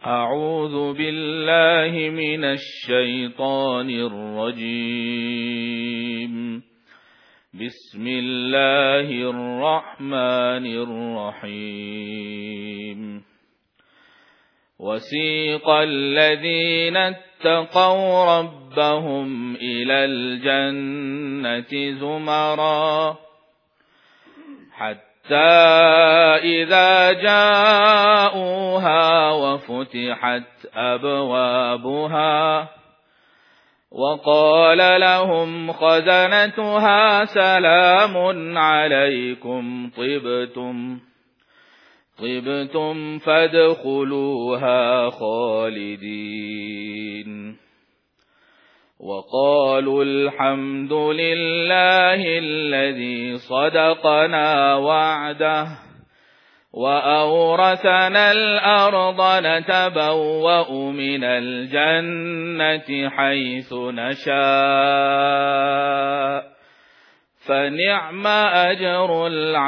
أعوذ بالله من الشيطان الرجيم. بسم الله الرحمن الرحيم. وسيق الذين اتقوا ربهم إلى الجنة زمرا حتى إذا جاءوها وفتحت أبوابها وقال لهم خزنتها سلام عليكم طبتم فادخلوها خالدين. وقالوا الحمد لله الذي صدقنا وعده وأورثنا الأرض نتبوأ من الجنة حيث نشاء فنعم أجر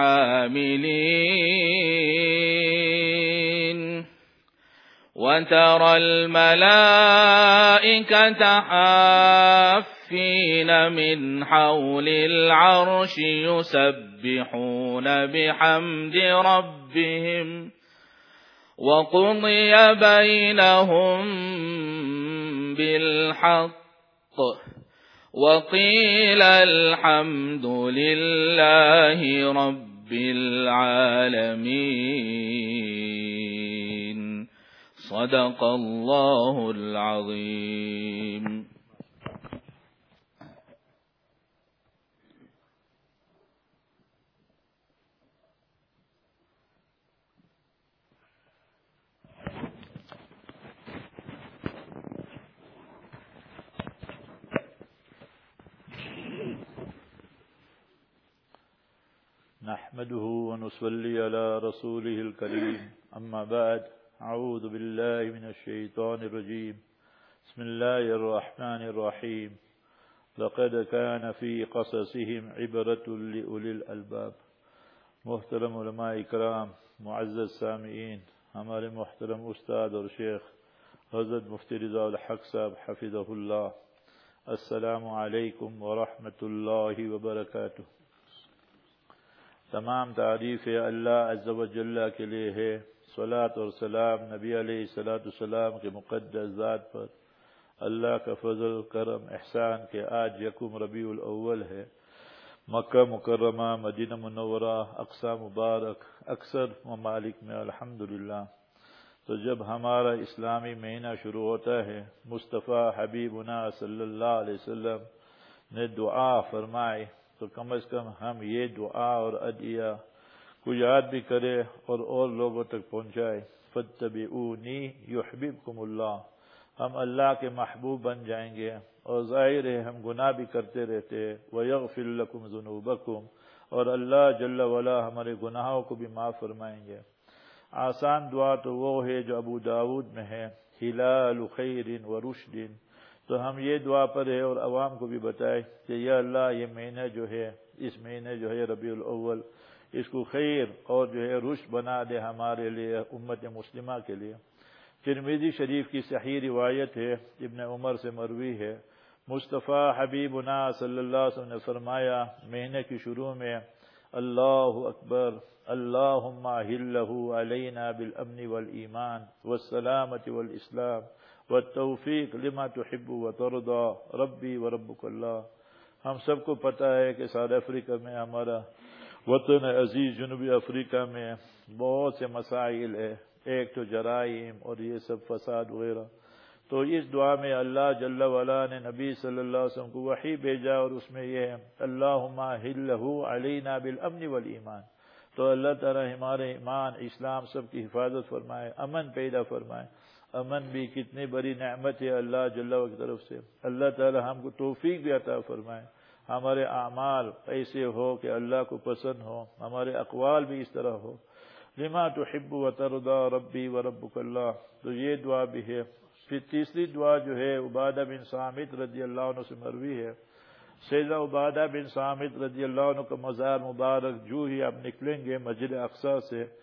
العاملين. وترى الملائكة حافين من حول العرش يسبحون بحمد ربهم وقضي بينهم بالحق وقيل الحمد لله رب العالمين. صدق الله العظيم. نحمده ونصلي على رسوله الكريم. أما بعد، أعوذ بالله من الشيطان الرجيم. بسم الله الرحمن الرحيم. لقد كان في قصصهم عبرة لأولي الألباب. محترم علماء کرام، معزز سامعین، ہمارے محترم استاد اور شیخ حضرت مفتی رضا الحق صاحب حفظہ اللہ، السلام علیکم ورحمۃ اللہ وبرکاتہ. تمام تعریف اللہ عز و جل کے لیے ہے. صلاۃ اور سلام نبی علیہ الصلوۃ والسلام کے مقدس ذات پر. اللہ کا فضل کرم احسان کہ آج یکم ربیع الاول ہے. مکہ مکرمہ، مدینہ منورہ، اقصی مبارک، اکثر ممالک میں الحمدللہ. تو جب ہمارا اسلامی مہینہ شروع ہوتا ہے، مصطفیٰ حبیبنا صلی اللہ علیہ وسلم نے دعا فرمائی، تو کم از کم ہم یہ دعا اور ادعیہ کو یاد بھی کرے اور لوگوں تک پہنچائے. فاتبعونی یحببکم اللہ. ہم اللہ کے محبوب بن جائیں گے، اور ظاہر ہے ہم گناہ بھی کرتے رہتے ہیں. ویغفر لکم ذنوبکم. اور اللہ جل وعلا ہمارے گناہوں کو بھی معاف فرمائیں گے. آسان دعا تو وہ ہے جو ابو داود میں ہے، ہلال خیر و رشد. تو ہم یہ دعا پڑھے اور عوام کو بھی بتائے کہ یا اللہ یہ مہینہ جو ہے، اس مہینے جو ہے ربیع الاول، اس کو خیر اور جو ہے رشد بنا دے ہمارے لیے، امت مسلمہ کے لیے. ترمذی شریف کی صحیح روایت ہے، ابن عمر سے مروی ہے، مصطفیٰ حبیبنا صلی اللہ علیہ وسلم نے فرمایا مہینے کی شروع میں، اللہ اکبر، اللہم احلہ علینا بالامن والایمان والسلامۃ والاسلام والتوفیق لما تحب وترضى ربی وربک اللہ. ہم سب کو پتہ ہے کہ ساؤتھ افریقہ میں، ہمارا وطن عزیز جنوبی افریقہ میں بہت سے مسائل ہے. ایک تو جرائم اور یہ سب فساد وغیرہ. تو اس دعا میں اللہ جل وعلا نے نبی صلی اللہ علیہ وسلم کو وحی بھیجا، اور اس میں یہ ہے اللہم احلہ علینا بالامن والایمان. تو اللہ تعالی ہمارے ایمان، اسلام سب کی حفاظت فرمائے، امن پیدا فرمائے. امن بھی کتنی بڑی نعمت ہے اللہ جل وعلا کی طرف سے. اللہ تعالی ہم کو توفیق بھی عطا فرمائے، ہمارے اعمال ایسے ہو کہ اللہ کو پسند ہو، ہمارے اقوال بھی اس طرح ہو. لما تحب وترضى ربی وربک اللہ. تو یہ دعا بھی ہے. پھر تیسری دعا جو ہے عبادہ بن صامت رضی اللہ عنہ سے مروی ہے. سیدنا عبادہ بن صامت رضی اللہ عنہ کا مزار مبارک جو ہی آپ نکلیں گے مسجد اقصی سے،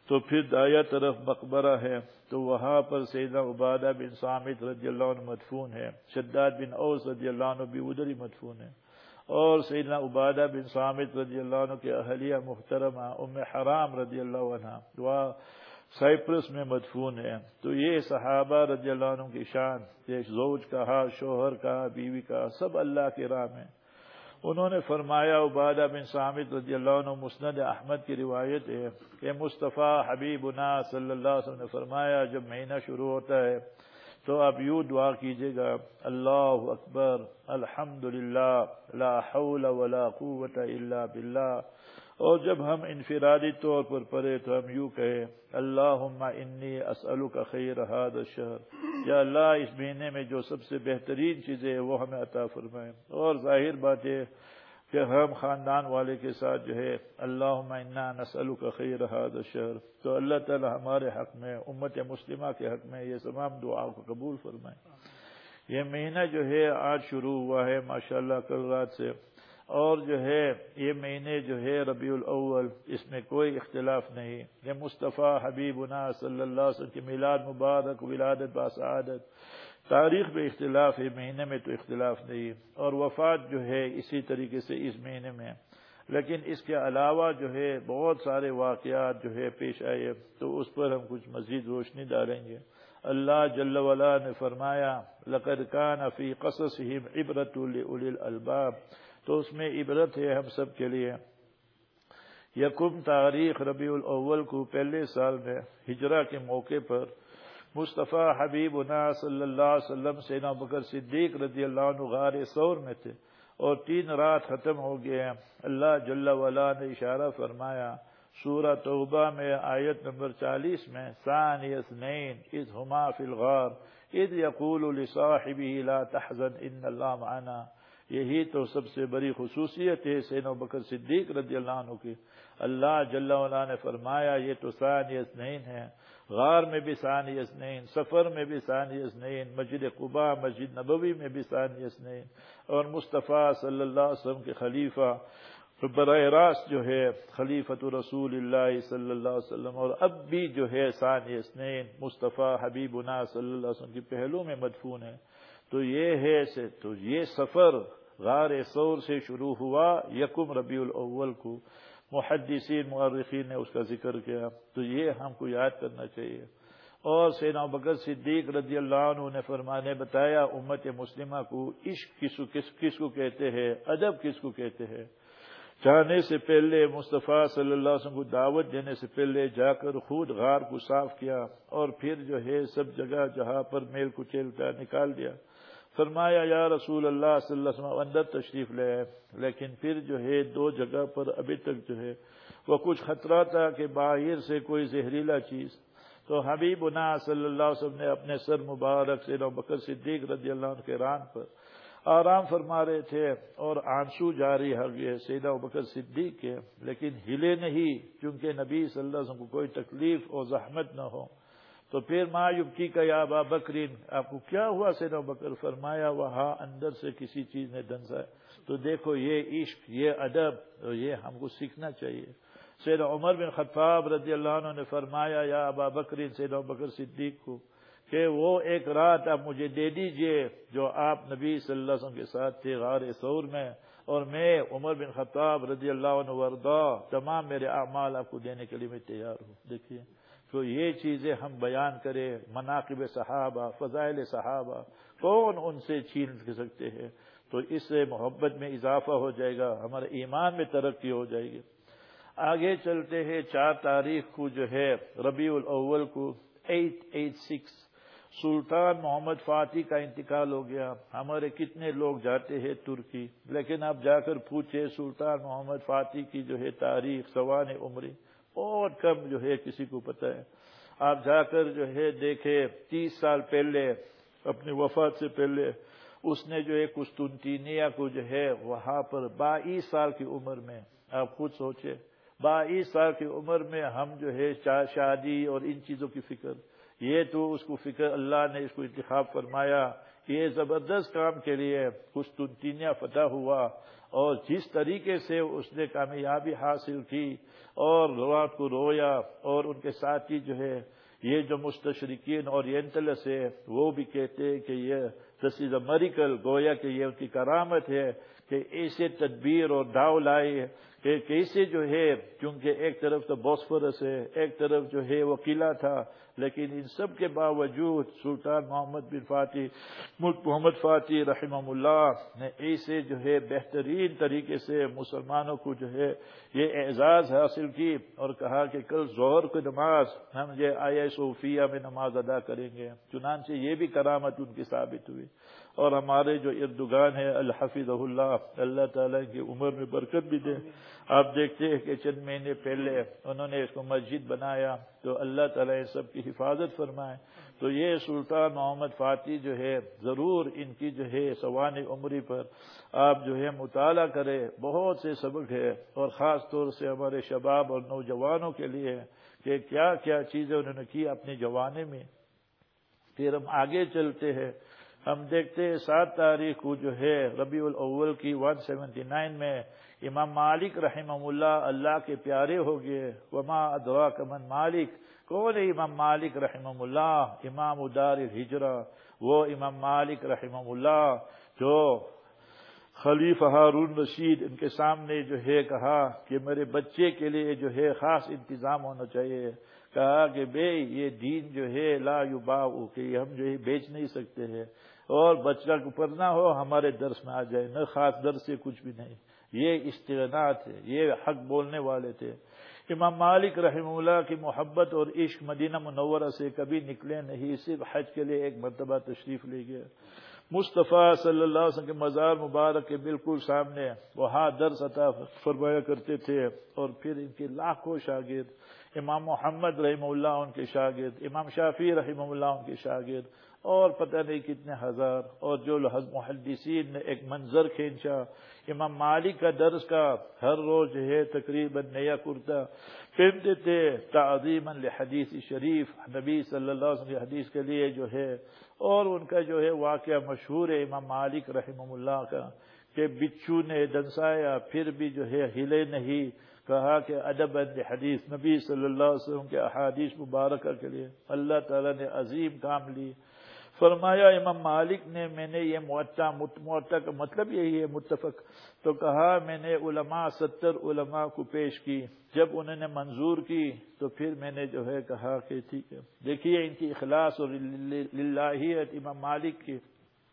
تو پھر دایہ طرف مقبرہ ہے، تو وہاں پر سیدنا عبادہ بن صامت رضی اللہ عنہ مدفون ہے، شداد بن اوس رضی اللہ عنہ بھی ادھر ہی مدفون ہے، اور سیدنا عبادہ بن صامت رضی اللہ عنہ کے اہلیہ محترمہ ام حرام رضی اللہ عنہ وہ سائپرس میں مدفون ہے۔ تو یہ صحابہ رضی اللہ عنہ کی شان، ایک زوج کہا، شوہر کہا، بیوی کہا، سب اللہ کے راہ میں۔ انہوں نے فرمایا، عبادہ بن صامت رضی اللہ عنہ، مسند احمد کی روایت ہے کہ مصطفیٰ حبیبنا صلی اللہ علیہ وسلم نے فرمایا، جب مہینہ شروع ہوتا ہے تو آپ یوں دعا کیجئے گا، اللہ اکبر، الحمدللہ، لا حول ولا قوت الا باللہ۔ اور جب ہم انفرادی طور پر پڑھے تو ہم یوں کہیں، اللہم انی اسألک خیر ھذا الشہر، یا اللہ اس مہینے میں جو سب سے بہترین چیزیں وہ ہمیں عطا فرمائیں۔ اور ظاہر بات ہے کہ ہم خاندان والے کے ساتھ جو ہے اللہم انا نسألک خیر ھذا الشہر، تو اللہ تعالی ہمارے حق میں، امت مسلمہ کے حق میں یہ تمام دعاؤں کو قبول فرمائیں۔ یہ مہینہ جو ہے آج شروع ہوا ہے ماشاءاللہ کل رات سے، اور جو ہے یہ مہینے جو ہے ربیع الاول، اس میں کوئی اختلاف نہیں۔ یہ مصطفیٰ حبیبنا صلی اللہ علیہ وسلم کی میلاد مبارک، ولادت باسعادت، تاریخ میں اختلاف ہے، مہینے میں تو اختلاف نہیں، اور وفات جو ہے اسی طریقے سے اس مہینے میں۔ لیکن اس کے علاوہ جو ہے بہت سارے واقعات جو ہے پیش آئے، تو اس پر ہم کچھ مزید روشنی ڈالیں گے۔ اللہ جل وعلا نے فرمایا، لَقَدْ كَانَ فِي قَصَصِهِمْ عِبْرَةٌ لِأُولِي الْأَلْبَابِ، تو اس میں عبرت ہے ہم سب کے لیے۔ یکم تاریخ ربیع الاول کو پہلے سال میں ہجرہ کے موقع پر مصطفیٰ حبیبنا صلی اللہ علیہ وسلم سیدنا ابوبکر صدیق رضی اللہ عنہ غار ثور میں تھے، اور 3 رات ختم ہو گئے ہیں۔ اللہ جل وعلا نے اشارہ فرمایا سورہ توبہ میں آیت نمبر 40 میں، ثانی اثنین اذ ہما فی الغار اذ یقول لصاحبہ لا تحزن ان اللہ معنا۔ یہی تو سب سے بڑی خصوصیت ہے سیدنا ابوبکر صدیق رضی اللہ عنہ کی۔ اللہ جل وعلا نے فرمایا یہ تو ثانی اثنین ہے، غار میں بھی ثانی اثنین، سفر میں بھی ثانی اثنین، مسجد قباء، مسجد نبوی میں بھی ثانی اثنین، اور مصطفیٰ صلی اللہ علیہ وسلم کے خلیفہ براہ راست جو ہے خلیفۃ رسول اللہ صلی اللہ علیہ وسلم، اور اب بھی جو ہے ثانی اثنین مصطفیٰ حبیبنا صلی اللہ علیہ وسلم کی پہلو میں مدفون ہے۔ تو یہ ہے تو یہ سفر غار ثور سے شروع ہوا یکم ربیع الاول کو، محدثین مؤرخین نے اس کا ذکر کیا، تو یہ ہم کو یاد کرنا چاہیے۔ اور سیدنا ابوبکر صدیق رضی اللہ عنہ نے بتایا امت مسلمہ کو عشق کس کو کہتے ہیں، ادب کس کو کہتے ہیں۔ جانے سے پہلے مصطفیٰ صلی اللہ علیہ وسلم کو دعوت دینے سے پہلے جا کر خود غار کو صاف کیا، اور پھر جو ہے سب جگہ جہاں پر میل کچیل تھا نکال دیا۔ فرمایا یا رسول اللہ صلی اللہ علیہ وسلم اندر تشریف لے آئے، لیکن پھر جو ہے 2 جگہ پر ابھی تک جو ہے وہ کچھ خطرہ تھا کہ باہر سے کوئی زہریلا چیز، تو حبیبنا صلی اللہ علیہ وسلم نے اپنے سر مبارک سے ابوبکر صدیق رضی اللہ عنہ کے ران پر آرام فرما رہے تھے، اور آنسو جاری ہو گئے سیدنا ابوبکر صدیق کے، لیکن ہلے نہیں، چونکہ نبی صلی اللہ علیہ وسلم کو کوئی تکلیف اور زحمت نہ ہو۔ تو پھر ما یبکی کا یا ابا بکرین، آپ کو کیا ہوا سیدنا ابوبکر؟ فرمایا وہاں اندر سے کسی چیز نے دنسا ہے۔ تو دیکھو یہ عشق، یہ ادب، یہ ہم کو سیکھنا چاہیے۔ سیدنا عمر بن خطاب رضی اللہ عنہ نے فرمایا یا ابا بکرین سیدنا ابوبکر صدیق کو کہ وہ ایک رات آپ مجھے دے دیجئے جو آپ نبی صلی اللہ علیہ وسلم کے ساتھ تھے غار ثور میں، اور میں عمر بن خطاب رضی اللہ عنہ وارضا تمام میرے اعمال آپ کو دینے کے لیے میں تیار ہوں۔ دیکھیے تو یہ چیزیں ہم بیان کریں، مناقب صحابہ، فضائل صحابہ، کون ان سے چھین سکتے ہیں؟ تو اس سے محبت میں اضافہ ہو جائے گا، ہمارے ایمان میں ترقی ہو جائے گی۔ آگے چلتے ہیں 4 تاریخ کو جو ہے ربیع الاول کو 886 سلطان محمد فاتح کا انتقال ہو گیا۔ ہمارے کتنے لوگ جاتے ہیں ترکی، لیکن آپ جا کر پوچھے سلطان محمد فاتح کی جو ہے تاریخ، سوانح عمری بہت کم جو ہے کسی کو پتہ ہے۔ آپ جا کر جو ہے دیکھے 30 سال پہلے اپنی وفات سے پہلے اس نے جو ہے قسطنطینیہ کو جو ہے وہاں پر 22 سال کی عمر میں، آپ خود سوچے 22 سال کی عمر میں ہم جو ہے شادی اور ان چیزوں کی فکر، یہ تو اس کو فکر اللہ نے اس کو انتخاب فرمایا، یہ زبردست کام کے لیے قسطنطنیہ فتح ہوا، اور جس طریقے سے اس نے کامیابی حاصل کی اور رات کو رویا، اور ان کے ساتھی جو ہے یہ جو مستشرقین اورینٹلس ہے وہ بھی کہتے ہیں کہ یہ دس از اے میریکل، گویا کہ یہ ان کی کرامت ہے کہ ایسے تدبیر اور داؤ لائے کہ کیسے جو ہے، کیونکہ ایک طرف تو بوسفورس ہے، ایک طرف جو ہے وہ قلعہ تھا، لیکن ان سب کے باوجود سلطان محمد فاتح رحمہ اللہ نے ایسے جو ہے بہترین طریقے سے مسلمانوں کو جو ہے یہ اعزاز حاصل کی، اور کہا کہ کل ظہر کی نماز ہم یہ آیا صوفیہ میں نماز ادا کریں گے، چنانچہ یہ بھی کرامت ان کی ثابت ہوئی۔ اور ہمارے جو اردگان ہے الحفظہ اللہ، اللہ تعالیٰ کی عمر میں برکت بھی دے، آپ دیکھتے ہیں کہ چند مہینے پہلے انہوں نے اس کو مسجد بنایا، تو اللہ تعالیٰ ان سب کی حفاظت فرمائے۔ تو یہ سلطان محمد فاتح جو ہے ضرور ان کی جو ہے سوانح عمری پر آپ جو ہے مطالعہ کرے، بہت سے سبق ہے، اور خاص طور سے ہمارے شباب اور نوجوانوں کے لیے کہ کیا کیا چیزیں انہوں نے کی اپنی جوانی میں۔ پھر ہم آگے چلتے ہیں، ہم دیکھتے ہیں 7 تاریخ کو جو ہے ربیع الاول کی 179 میں امام مالک رحمہ اللہ کے پیارے ہو گئے۔ وما ادراک من مالک، کون ہے امام مالک رحمہ اللہ؟ امام دار الہجرہ، وہ امام مالک رحمہ اللہ جو خلیفہ ہارون رشید ان کے سامنے جو ہے کہا کہ میرے بچے کے لیے جو ہے خاص انتظام ہونا چاہیے، کہا کہ بے یہ دین جو ہے لا یباع، کہ ہم جو ہے بیچ نہیں سکتے ہیں، اور بچہ کو پڑھنا ہو ہمارے درس میں آ جائے، نہ خاص درس سے کچھ بھی نہیں۔ یہ استغناء تھے، یہ حق بولنے والے تھے۔ امام مالک رحمہ اللہ کی محبت اور عشق مدینہ منورہ سے کبھی نکلے نہیں، صرف حج کے لیے ایک مرتبہ تشریف لے گئے۔ مصطفیٰ صلی اللہ علیہ وسلم کے مزار مبارک کے بالکل سامنے وہاں درس عطا فرمایا کرتے تھے، اور پھر ان کے لاکھوں شاگرد، امام محمد رحمہ اللہ ان کے شاگرد، امام شافعی رحمہ اللہ ان کے شاگرد، اور پتہ نہیں کتنے ہزار، اور جو محدثین نے ایک منظر کھینچا امام مالک کا درس کا، ہر روز جو ہے تقریباً نیا کرتا پہنتے تھے تعظیما لحدیث شریف، نبی صلی اللہ علیہ وسلم کی حدیث کے لیے جو ہے۔ اور ان کا جو ہے واقعہ مشہور ہے امام مالک رحمہ اللہ کا کہ بچھو نے دنسایا پھر بھی جو ہے ہلے نہیں، کہا کہ ادبا لحدیث، نبی صلی اللہ علیہ وسلم کے احادیث مبارکہ کے لیے اللہ تعالیٰ نے عظیم کام لی۔ فرمایا امام مالک نے میں نے یہ موطا کا مطلب یہی ہے متفق، تو کہا میں نے 70 علماء کو پیش کی، جب انہوں نے منظور کی تو پھر میں نے جو ہے کہا کہ ٹھیک ہے۔ دیکھیے ان کی اخلاص اور للہیت امام مالک کی،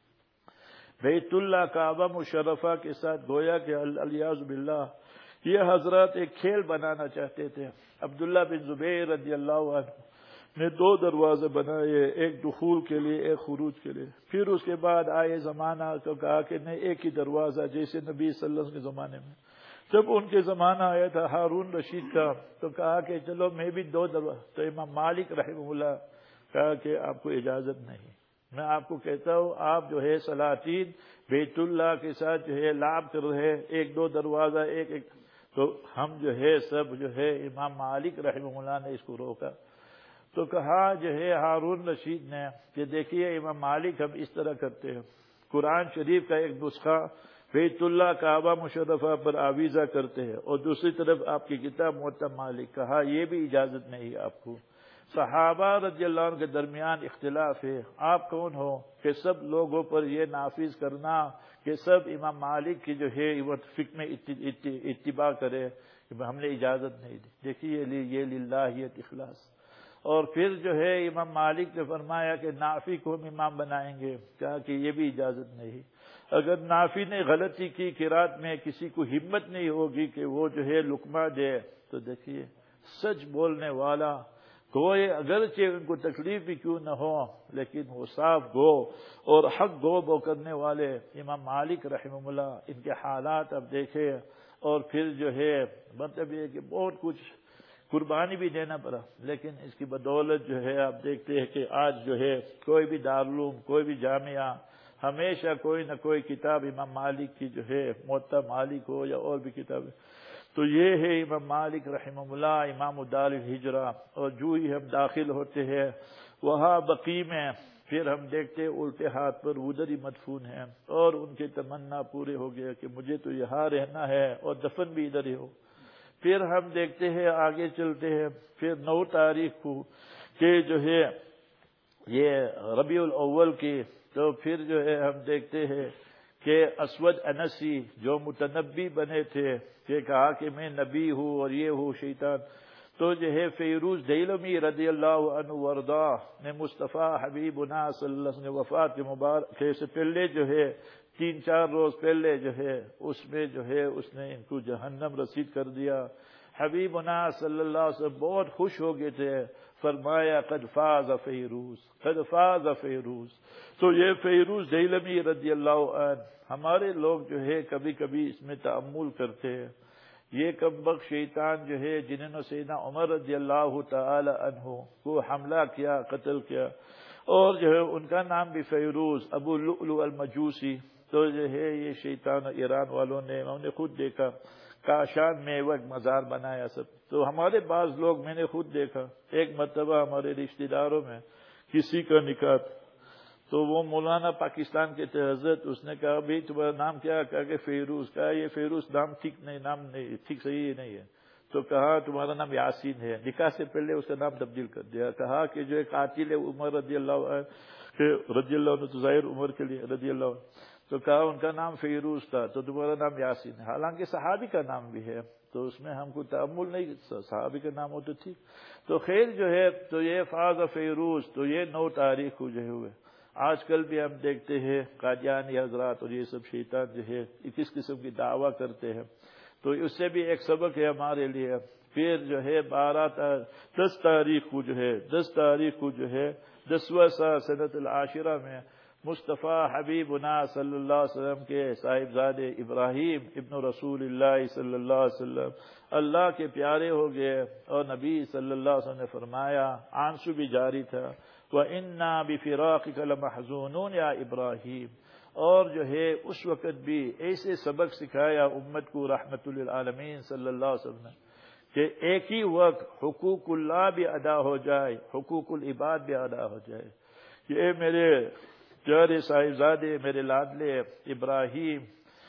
بیت اللہ کعبہ مشرفہ کے ساتھ گویا کہ الیاذ باللہ یہ حضرات ایک کھیل بنانا چاہتے تھے۔ عبداللہ بن زبیر رضی اللہ عنہ نے 2 دروازے بنائے، ایک دخول کے لیے ایک خروج کے لیے۔ پھر اس کے بعد آئے زمانہ تو کہا کہ نہیں ایک ہی دروازہ، جیسے نبی صلی اللہ علیہ وسلم کے زمانے میں۔ جب ان کے زمانہ آیا تھا ہارون رشید کا تو کہا کہ چلو میں بھی 2 دروازے، تو امام مالک رحمہ اللہ کہا کہ آپ کو اجازت نہیں، میں آپ کو کہتا ہوں آپ جو ہے سلاطین بیت اللہ کے ساتھ جو ہے لعب کر رہے، 1-2 دروازہ ایک تو ہم جو ہے سب جو ہے امام مالک رحمہ اللہ نے اس کو روکا۔ تو کہا جو ہے ہارون رشید نے کہ دیکھیے امام مالک ہم اس طرح کرتے ہیں، قرآن شریف کا ایک نسخہ بیت اللہ کعبہ مشرفہ پر آویزہ کرتے ہیں، اور دوسری طرف آپ کی کتاب موطا مالک، کہا یہ بھی اجازت نہیں آپ کو۔ صحابہ رضی اللہ عنہ کے درمیان اختلاف ہے، آپ کون ہو کہ سب لوگوں پر یہ نافذ کرنا کہ سب امام مالک کی جو ہے فقہ میں اتباع کرے، ہم نے اجازت نہیں دی۔ دیکھیے یہ للہیت اخلاص۔ اور پھر جو ہے امام مالک نے فرمایا کہ نافی کو ہم امام بنائیں گے، کہا کہ یہ بھی اجازت نہیں۔ اگر نافی نے غلطی کی قرات میں، کسی کو ہمت نہیں ہوگی کہ وہ جو ہے لقمہ دے، تو دیکھیے سچ بولنے والا کوئی اگرچہ ان کو تکلیف بھی کیوں نہ ہو لیکن وہ صاف گو اور حق گو کرنے والے امام مالک رحمہ اللہ، ان کے حالات اب دیکھے، اور پھر جو ہے مطلب یہ کہ بہت کچھ قربانی بھی دینا پڑا، لیکن اس کی بدولت جو ہے آپ دیکھتے ہیں کہ آج جو ہے کوئی بھی دارالعلوم، کوئی بھی جامعہ، ہمیشہ کوئی نہ کوئی کتاب امام مالک کی جو ہے موطا مالک ہو یا اور بھی کتابیں، تو یہ ہے امام مالک رحمہ اللہ امام دار الہجرہ۔ اور جو ہی ہم داخل ہوتے ہیں وہاں بقی میں پھر ہم دیکھتے الٹے ہاتھ پر ادھر ہی مدفون ہیں، اور ان کے تمنا پورے ہو گیا کہ مجھے تو یہاں رہنا ہے اور دفن بھی ادھر ہی ہو۔ پھر ہم دیکھتے ہیں آگے چلتے ہیں، پھر 9 تاریخ کو کہ جو ہے یہ ربیع الاول کی، تو پھر جو ہے ہم دیکھتے ہیں کہ اسود انسی جو متنبی بنے تھے کہ کہا کہ میں نبی ہوں اور یہ ہوں شیطان، تو جو ہے فیروز دیلمی رضی اللہ عنہ وارضاہ نے مصطفیٰ حبیبنا صلی اللہ علیہ وسلم نے وفات کے مبارک سے پہلے جو ہے 3-4 روز پہلے جو ہے اس میں جو ہے اس نے ان کو جہنم رسید کر دیا۔ حبیبنا صلی اللہ علیہ وسلم بہت خوش ہو گئے تھے، فرمایا قد فاز فیروز، قد فاز فیروز۔ تو یہ فیروز دیلمی رضی اللہ عنہ، ہمارے لوگ جو ہے کبھی کبھی اس میں تأمل کرتے ہیں، یہ کمبخت شیطان جو ہے جنہوں نے سیدنا عمر رضی اللہ تعالی عنہ کو حملہ کیا، قتل کیا، اور جو ہے ان کا نام بھی فیروز ابو لؤلؤ المجوسی، تو جو ہے یہ شیطان ایران والوں نے، انہوں نے خود دیکھا کاشان میں وہ ایک مزار بنایا سب۔ تو ہمارے بعض لوگ، میں نے خود دیکھا ایک مرتبہ ہمارے رشتہ داروں میں کسی کا نکاح، تو وہ مولانا پاکستان کے تھے حضرت، اس نے کہا بھائی تمہارا نام کیا؟ کہا کہ فیروز۔ کہا یہ فیروز نام ٹھیک نہیں، نام نہیں ٹھیک، صحیح نہیں ہے۔ تو کہا تمہارا نام یاسین ہے، نکاح سے پہلے اس کا نام تبدیل کر دیا۔ کہا کہ جو ایک قاتل عمر رضی اللہ عنہ، رضی اللہ عنہ تو ظاہر عمر کے لیے رضی اللہ عنہ، تو کہا ان کا نام فیروز تھا تو تمہارا نام یاسین ہے، حالانکہ صحابی کا نام بھی ہے، تو اس میں ہم کو تأمل نہیں، صحابی کا نام ہو تو ٹھیک۔ تو خیر جو ہے تو یہ فاز فیروز، تو یہ 9 تاریخ کو جو ہوئے۔ آج کل بھی ہم دیکھتے ہیں قادیانی حضرات اور یہ سب شیطان جو ہے کس قسم کی دعویٰ کرتے ہیں، تو اس سے بھی ایک سبق ہے ہمارے لیے۔ پھر جو ہے 10 تاریخ کو جو ہے 10واں سال سنت العاشرہ میں مصطفیٰ حبیبنا صلی اللہ علیہ وسلم کے صاحبزادے ابراہیم ابن رسول اللہ صلی اللہ علیہ وسلم اللہ کے پیارے ہو گئے، اور نبی صلی اللہ علیہ وسلم نے فرمایا، آنسو بھی جاری تھا، وَإِنَّا بِفِرَاقِكَ لَمَحْزُونُونَ یا ابراہیم، اور جو ہے اس وقت بھی ایسے سبق سکھایا امت کو رحمت للعالمین صلی اللہ علیہ وسلم نے کہ ایک ہی وقت حقوق اللہ بھی ادا ہو جائے، حقوق العباد بھی ادا ہو جائے۔ یہ میرے پیارے صاحبزادے، میرے لاڈلے ابراہیم،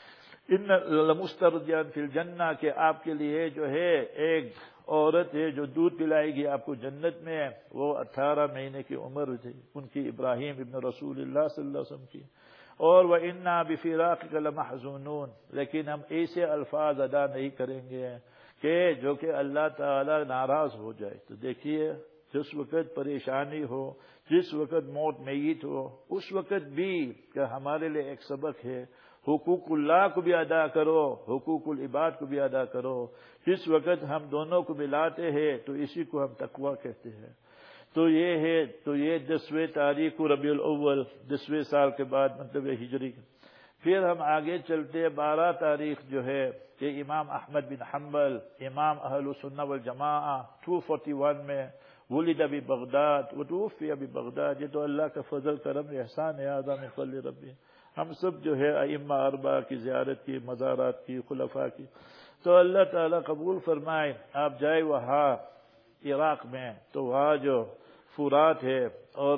ان لمسترضیان فی الجنہ، کہ آپ کے لیے جو ہے ایک عورت ہے جو دودھ پلائے گی آپ کو جنت میں، وہ 18 مہینے کی عمر تھی ان کی، ابراہیم ابن رسول اللہ صلی اللہ علیہ وسلم کی۔ اور وَإِنَّا بِفِرَاقِكَ لَمَحْزُونُونَ، لیکن ہم ایسے الفاظ ادا نہیں کریں گے کہ جو کہ اللہ تعالی ناراض ہو جائے۔ تو دیکھیے جس وقت پریشانی ہو، جس وقت موت میت ہو، اس وقت بھی کہ ہمارے لیے ایک سبق ہے، حقوق اللہ کو بھی ادا کرو، حقوق العباد کو بھی ادا کرو۔ جس وقت ہم دونوں کو ملاتے ہیں تو اسی کو ہم تقویٰ کہتے ہیں۔ تو یہ ہے، تو یہ 10ویں تاریخ کو ربیع الاول، 10ویں سال کے بعد مطلب ہجری۔ پھر ہم آگے چلتے 12 تاریخ جو ہے کہ امام احمد بن حنبل، امام اہل السنہ والجماعہ 241 میں ولد ببغداد وتوفی ببغداد۔ یہ تو اللہ کا فضل کرم احسان ہے، اعظم من فضل ربی۔ ہم سب جو ہے ائمہ 4 کی زیارت کی، مزارات کی، خلفاء کی، تو اللہ تعالیٰ قبول فرمائے۔ آپ جائے وہاں عراق میں، تو وہاں جو فرات ہے اور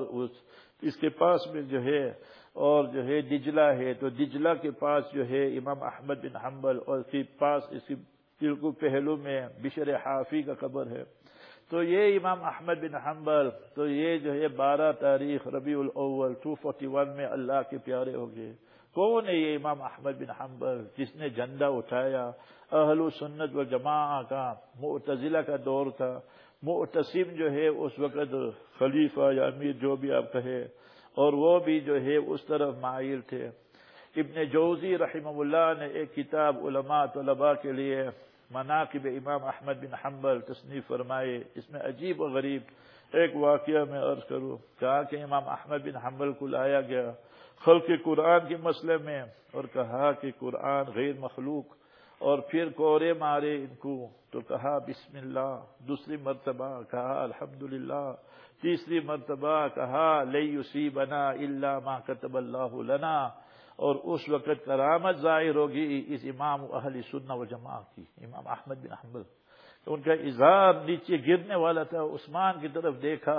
اس کے پاس میں جو ہے، اور جو ہے دجلہ ہے، تو دجلہ کے پاس جو ہے امام احمد بن حنبل، اور اس کے پاس اس کے بالکل پہلو میں بشر حافی کا قبر ہے۔ تو یہ امام احمد بن حنبل، تو یہ جو ہے 12 تاریخ ربیع الاول 241 میں اللہ کے پیارے ہو گئے۔ کون ہے یہ امام احمد بن حنبل؟ جس نے جھنڈا اٹھایا اہل سنت والجماعہ کا۔ معتزلہ کا دور تھا، معتصم جو ہے اس وقت خلیفہ یا امیر جو بھی آپ کہے، اور وہ بھی جو ہے اس طرف مائل تھے۔ ابن جوزی رحمہ اللہ نے ایک کتاب علماء طلباء کے لیے مناقب امام احمد بن حنبل تصنیف فرمائے۔ اس میں عجیب و غریب ایک واقعہ میں عرض کروں، کہا کہ امام احمد بن حنبل کو لایا گیا خلق قرآن کے مسئلے میں، اور کہا کہ قرآن غیر مخلوق، اور پھر کوڑے مارے ان کو، تو کہا بسم اللہ، دوسری مرتبہ کہا الحمدللہ، تیسری مرتبہ کہا لن یصیبنا الا ما کتب اللہ لنا، اور اس وقت کرامت ظاہر ہوگی اس امام اہل سنہ و جماعت کی، امام احمد بن حنبل۔ تو ان کا ازار نیچے گرنے والا تھا، عثمان کی طرف دیکھا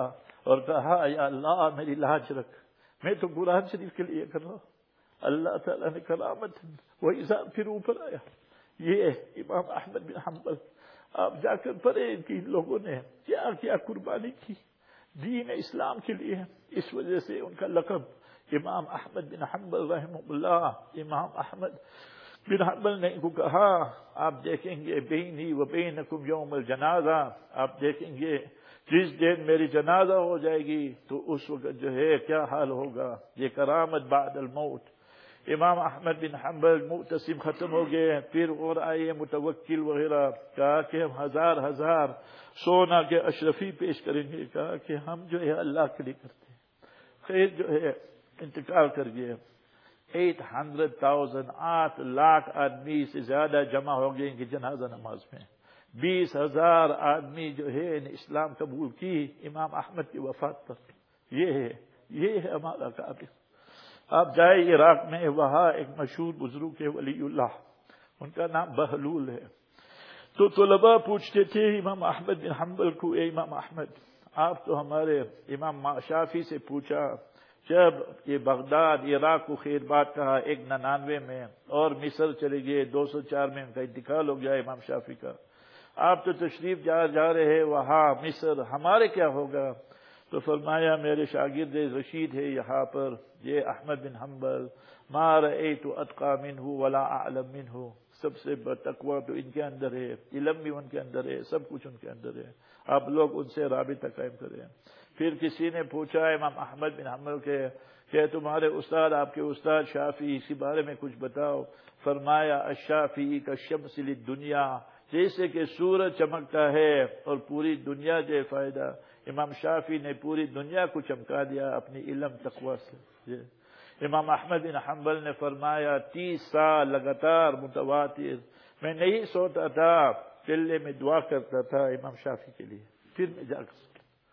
اور کہا یا اللہ میری لاج رکھ، میں تو قرآن شریف کے لیے کر رہا ہوں۔ اللہ تعالیٰ نے کرامت وہی ذات پھر اوپر آیا۔ یہ امام احمد بن حنبل، آپ جا کر پڑھیں کہ ان لوگوں نے کیا کیا قربانی کی دین اسلام کے لیے۔ اس وجہ سے ان کا لقب امام احمد بن حنبل رحمہ اللہ، امام احمد بن حنبل نے ان کو کہا، آپ دیکھیں گے بینی و بینکم یوم الجنازہ، آپ دیکھیں گے جس دن میری جنازہ ہو جائے گی تو اس وقت جو ہے کیا حال ہوگا۔ یہ کرامت بعد الموت۔ امام احمد بن حنبل معتصم ختم ہو گئے، پھر اور آئے متوکل وغیرہ، کہا کہ ہم ہزار سونا کے اشرفی پیش کریں گے، کہا کہ ہم جو ہے اللہ کے لیے کرتے ہیں۔ خیر جو ہے انتقال کر گئے۔ 800,000 8 لاکھ آدمی سے زیادہ جمع ہو گئے ان کی جنازہ نماز میں۔ 20,000 آدمی جو ہے نے اسلام قبول کی امام احمد کی وفات پر۔ یہ ہے ہمارا قابل۔ آپ جائے عراق میں، وہاں ایک مشہور بزرگ ہے ولی اللہ، ان کا نام بہلول ہے۔ تو طلباء پوچھتے تھے امام احمد بن حنبل کو، اے امام احمد آپ تو ہمارے امام شافعی سے پوچھا، جب یہ بغداد عراق کو خیر بات کہا 199 میں، اور مصر چلے گئے 204 میں ان کا انتقال ہو گیا امام شافعی کا، آپ تو تشریف جا رہے ہیں وہاں مصر، ہمارے کیا ہوگا؟ تو فرمایا میرے شاگرد رشید ہے یہاں پر، یہ احمد بن حنبل، ما رأیت اتقى منہ ولا اعلم منہ، سب سے تقوی تو ان کے اندر ہے، علم بھی ان کے اندر ہے، سب کچھ ان کے اندر ہے، آپ لوگ ان سے رابطہ قائم کریں۔ پھر کسی نے پوچھا امام احمد بن حنبل کے کہ تمہارے استاد، آپ کے استاد شافعی، اسی بارے میں کچھ بتاؤ۔ فرمایا الشافعی کالشمس للدنیا، جیسے کہ سورج چمکتا ہے اور پوری دنیا جو فائدہ، امام شافعی نے پوری دنیا کو چمکا دیا اپنی علم تقوی سے۔ امام احمد بن حنبل نے فرمایا 30 سال لگاتار متواتر میں نہیں سوتا تھا، چلے میں دعا کرتا تھا امام شافعی کے لیے، پھر میں جا کر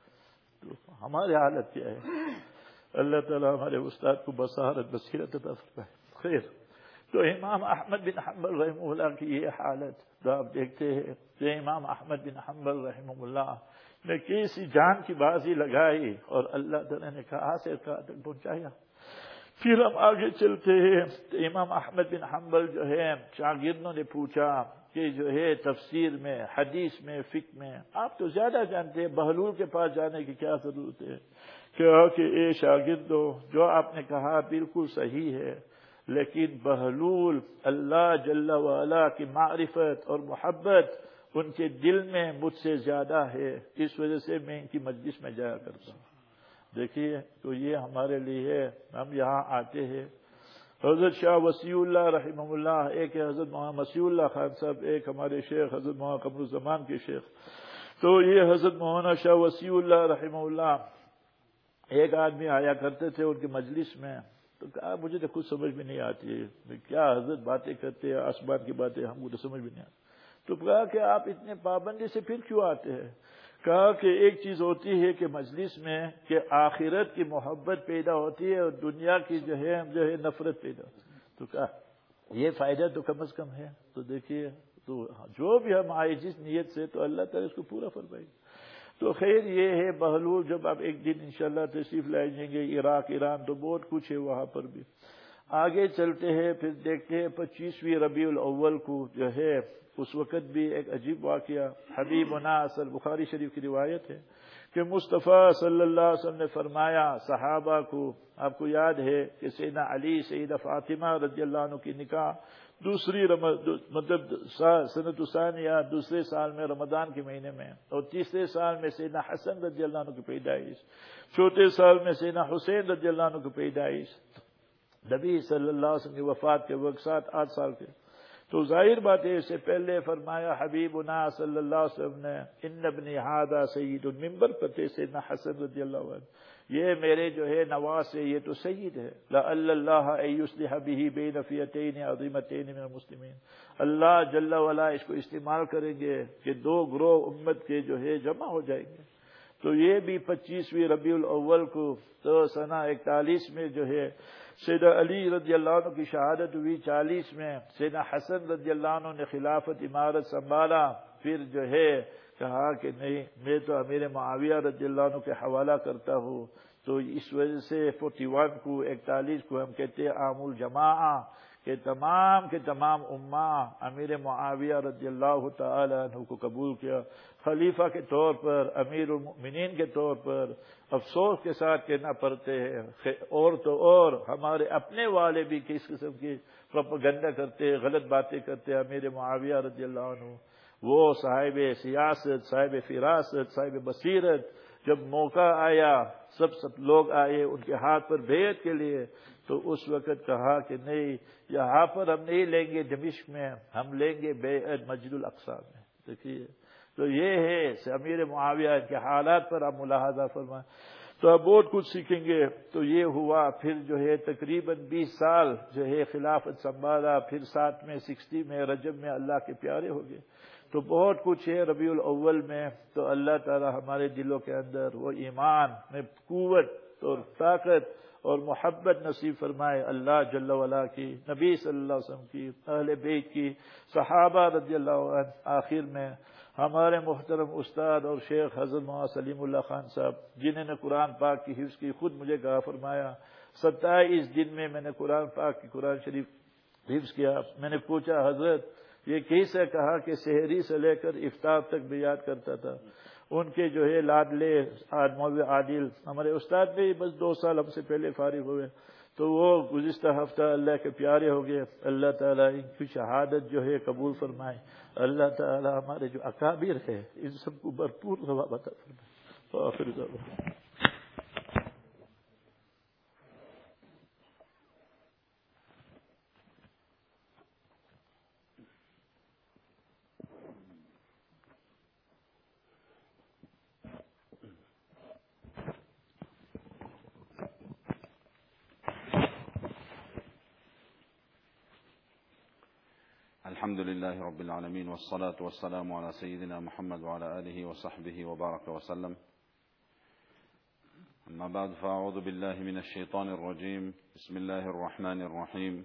تو ہماری حالت کیا ہے؟ اللہ تعالیٰ ہمارے استاد کو بصارت بصیرت عطا فرمائے۔ خیر، تو امام احمد بن حنبل رحمہ اللہ کی یہ حالت تو آپ دیکھتے ہیں کہ امام احمد بن حنبل رحمہ اللہ نے کیسی جان کی بازی لگائی اور اللہ تعالیٰ نے کہاں سے کہاں تک پہنچایا۔ پھر ہم آگے چلتے ہیں تو امام احمد بن حنبل جو ہے شاگردوں نے پوچھا کہ جو ہے تفسیر میں، حدیث میں، فقہ میں آپ تو زیادہ جانتے ہیں، بہلول کے پاس جانے کی کیا ضرورت ہے؟ کہا کہ اے شاگردوں، جو آپ نے کہا بالکل صحیح ہے، لیکن بہلول اللہ جل وعلا کی معرفت اور محبت ان کے دل میں مجھ سے زیادہ ہے، اس وجہ سے میں ان کی مجلس میں جایا کرتا ہوں۔ دیکھیے تو یہ ہمارے لیے ہے، ہم یہاں آتے ہیں۔ حضرت شاہ وسیع اللہ رحمہ اللہ، ایک ہے حضرت مولانا مسیح اللہ خان صاحب، ایک ہمارے شیخ حضرت مولانا قمر الزمان کے شیخ، تو یہ حضرت مولانا شاہ وسیع اللہ رحمہ اللہ، ایک آدمی آیا کرتے تھے ان کی مجلس میں، تو کہا مجھے تو کچھ سمجھ میں نہیں آتی ہے، کیا حضرت باتیں کرتے ہیں آسمان کی باتیں، ہم کو تو سمجھ میں نہیں آتی۔ تو کہا کہ آپ اتنے پابندی سے پھر کیوں آتے ہیں؟ کہا کہ ایک چیز ہوتی ہے کہ مجلس میں کہ آخرت کی محبت پیدا ہوتی ہے اور دنیا کی جو ہے نفرت پیدا ہوتی ہے، تو کہا یہ فائدہ تو کم از کم ہے۔ تو دیکھیے تو جو بھی ہم آئے جس نیت سے، تو اللہ تعالیٰ اس کو پورا فرمائے گا۔ تو خیر یہ ہے بہلول، جب آپ ایک دن انشاءاللہ تشریف لائیں گے عراق ایران تو بہت کچھ ہے وہاں پر بھی۔ آگے چلتے ہیں، پھر دیکھتے ہیں 25ویں ربیع الاول کو جو ہے اس وقت بھی ایک عجیب واقعہ حبیبنا اصل بخاری شریف کی روایت ہے کہ مصطفیٰ صلی اللہ علیہ وسلم نے فرمایا صحابہ کو، آپ کو یاد ہے کہ سیدنا علی سیدہ فاطمہ رضی اللہ عنہ کی نکاح دوسری مطلب سنۃ ثانیہ دوسرے سال میں رمضان کے مہینے میں، اور تیسرے سال میں سیدنا حسن رضی اللہ عنہ کی پیدائش، چوتھے سال میں سیدنا حسین رضی اللہ عنہ کی پیدائش، نبی صلی اللہ علیہ وسلم کی وفات کے وقت 7-8 سال کے۔ تو ظاہر بات ہے، اس سے پہلے فرمایا حبیبنا صلی اللہ علیہ وسلم نے ان ابنی ھذا سید، منبر پر تھے سیدنا حسن رضی اللہ عنہ، یہ میرے جو ہے نواز ہے، یہ تو سید ہے، لعل اللہ ان یصلح به بین فئتین عظیمتین من المسلمین، اللہ جل وعلا اس کو استعمال کریں گے کہ 2 گروہ امت کے جو ہے جمع ہو جائیں گے۔ تو یہ بھی 25ویں ربیع الاول کو تو سنہ 41 میں جو ہے سیدنا علی رضی اللہ عنہ کی شہادت ہوئی، 40 میں سیدنا حسن رضی اللہ عنہ نے خلافت امارت سنبھالا، پھر جو ہے کہا کہ نہیں، میں تو امیر معاویہ رضی اللہ عنہ کے حوالہ کرتا ہوں، تو اس وجہ سے 41 کو 41 کو ہم کہتے ہیں عام الجماعہ، کہ تمام کے تمام امہ امیر معاویہ رضی اللہ تعالی عنہ کو قبول کیا خلیفہ کے طور پر، امیر المؤمنین کے طور پر۔ افسوس کے ساتھ کہنا پڑتے ہیں، اور تو اور ہمارے اپنے والے بھی کس قسم کی پروپیگنڈا کرتے، غلط باتیں کرتے امیر معاویہ رضی اللہ عنہ۔ وہ صاحب سیاست، صاحب فراست، صاحب بصیرت، جب موقع آیا سب لوگ آئے ان کے ہاتھ پر بیعت کے لیے، تو اس وقت کہا کہ نہیں، یہاں پر ہم نہیں لیں گے دمشق میں، ہم لیں گے بیعت مسجد الاقصی میں۔ دیکھیے، تو یہ ہے امیر معاویہ کے حالات پر آپ ملاحظہ فرمائیں، تو اب بہت کچھ سیکھیں گے۔ تو یہ ہوا، پھر جو ہے تقریباً 20 سال جو ہے خلافت سنبھالا، پھر 7 میں 60 میں رجب میں اللہ کے پیارے ہو گئے۔ تو بہت کچھ ہے ربیع الاول میں، تو اللہ تعالی ہمارے دلوں کے اندر وہ ایمان میں قوت اور طاقت اور محبت نصیب فرمائے، اللہ جل وعلا کی، نبی صلی اللہ علیہ وسلم کی، اہل بیت کی، صحابہ رضی اللہ عنہ۔ آخر میں ہمارے محترم استاد اور شیخ حضرت مولانا سلیم اللہ خان صاحب، جنہوں نے قرآن پاک کی حفظ کی، خود مجھے کہا فرمایا 27 دن میں نے قرآن پاک کی قرآن شریف حفظ کیا۔ میں نے پوچھا حضرت یہ کیسے؟ کہا کہ سحری سے لے کر افطار تک بھی یاد کرتا تھا۔ ان کے جو ہے لاڈلے مولوی عادل ہمارے استاد بھی بس 2 سال ہم سے پہلے فارغ ہوئے، تو وہ گزشتہ ہفتہ اللہ کے پیارے ہو گئے۔ اللہ تعالیٰ ان کی شہادت جو ہے قبول فرمائے، اللہ تعالیٰ ہمارے جو اکابر ہے ان سب کو بھرپور ثواب عطا فرمائے۔ آخر دعوانا الحمد لله رب العالمين، والصلاة والسلام على سيدنا محمد وعلى آله وصحبه وبارك وسلم. أما بعد، فأعوذ بالله من الشيطان الرجيم. بسم الله الرحمن الرحيم.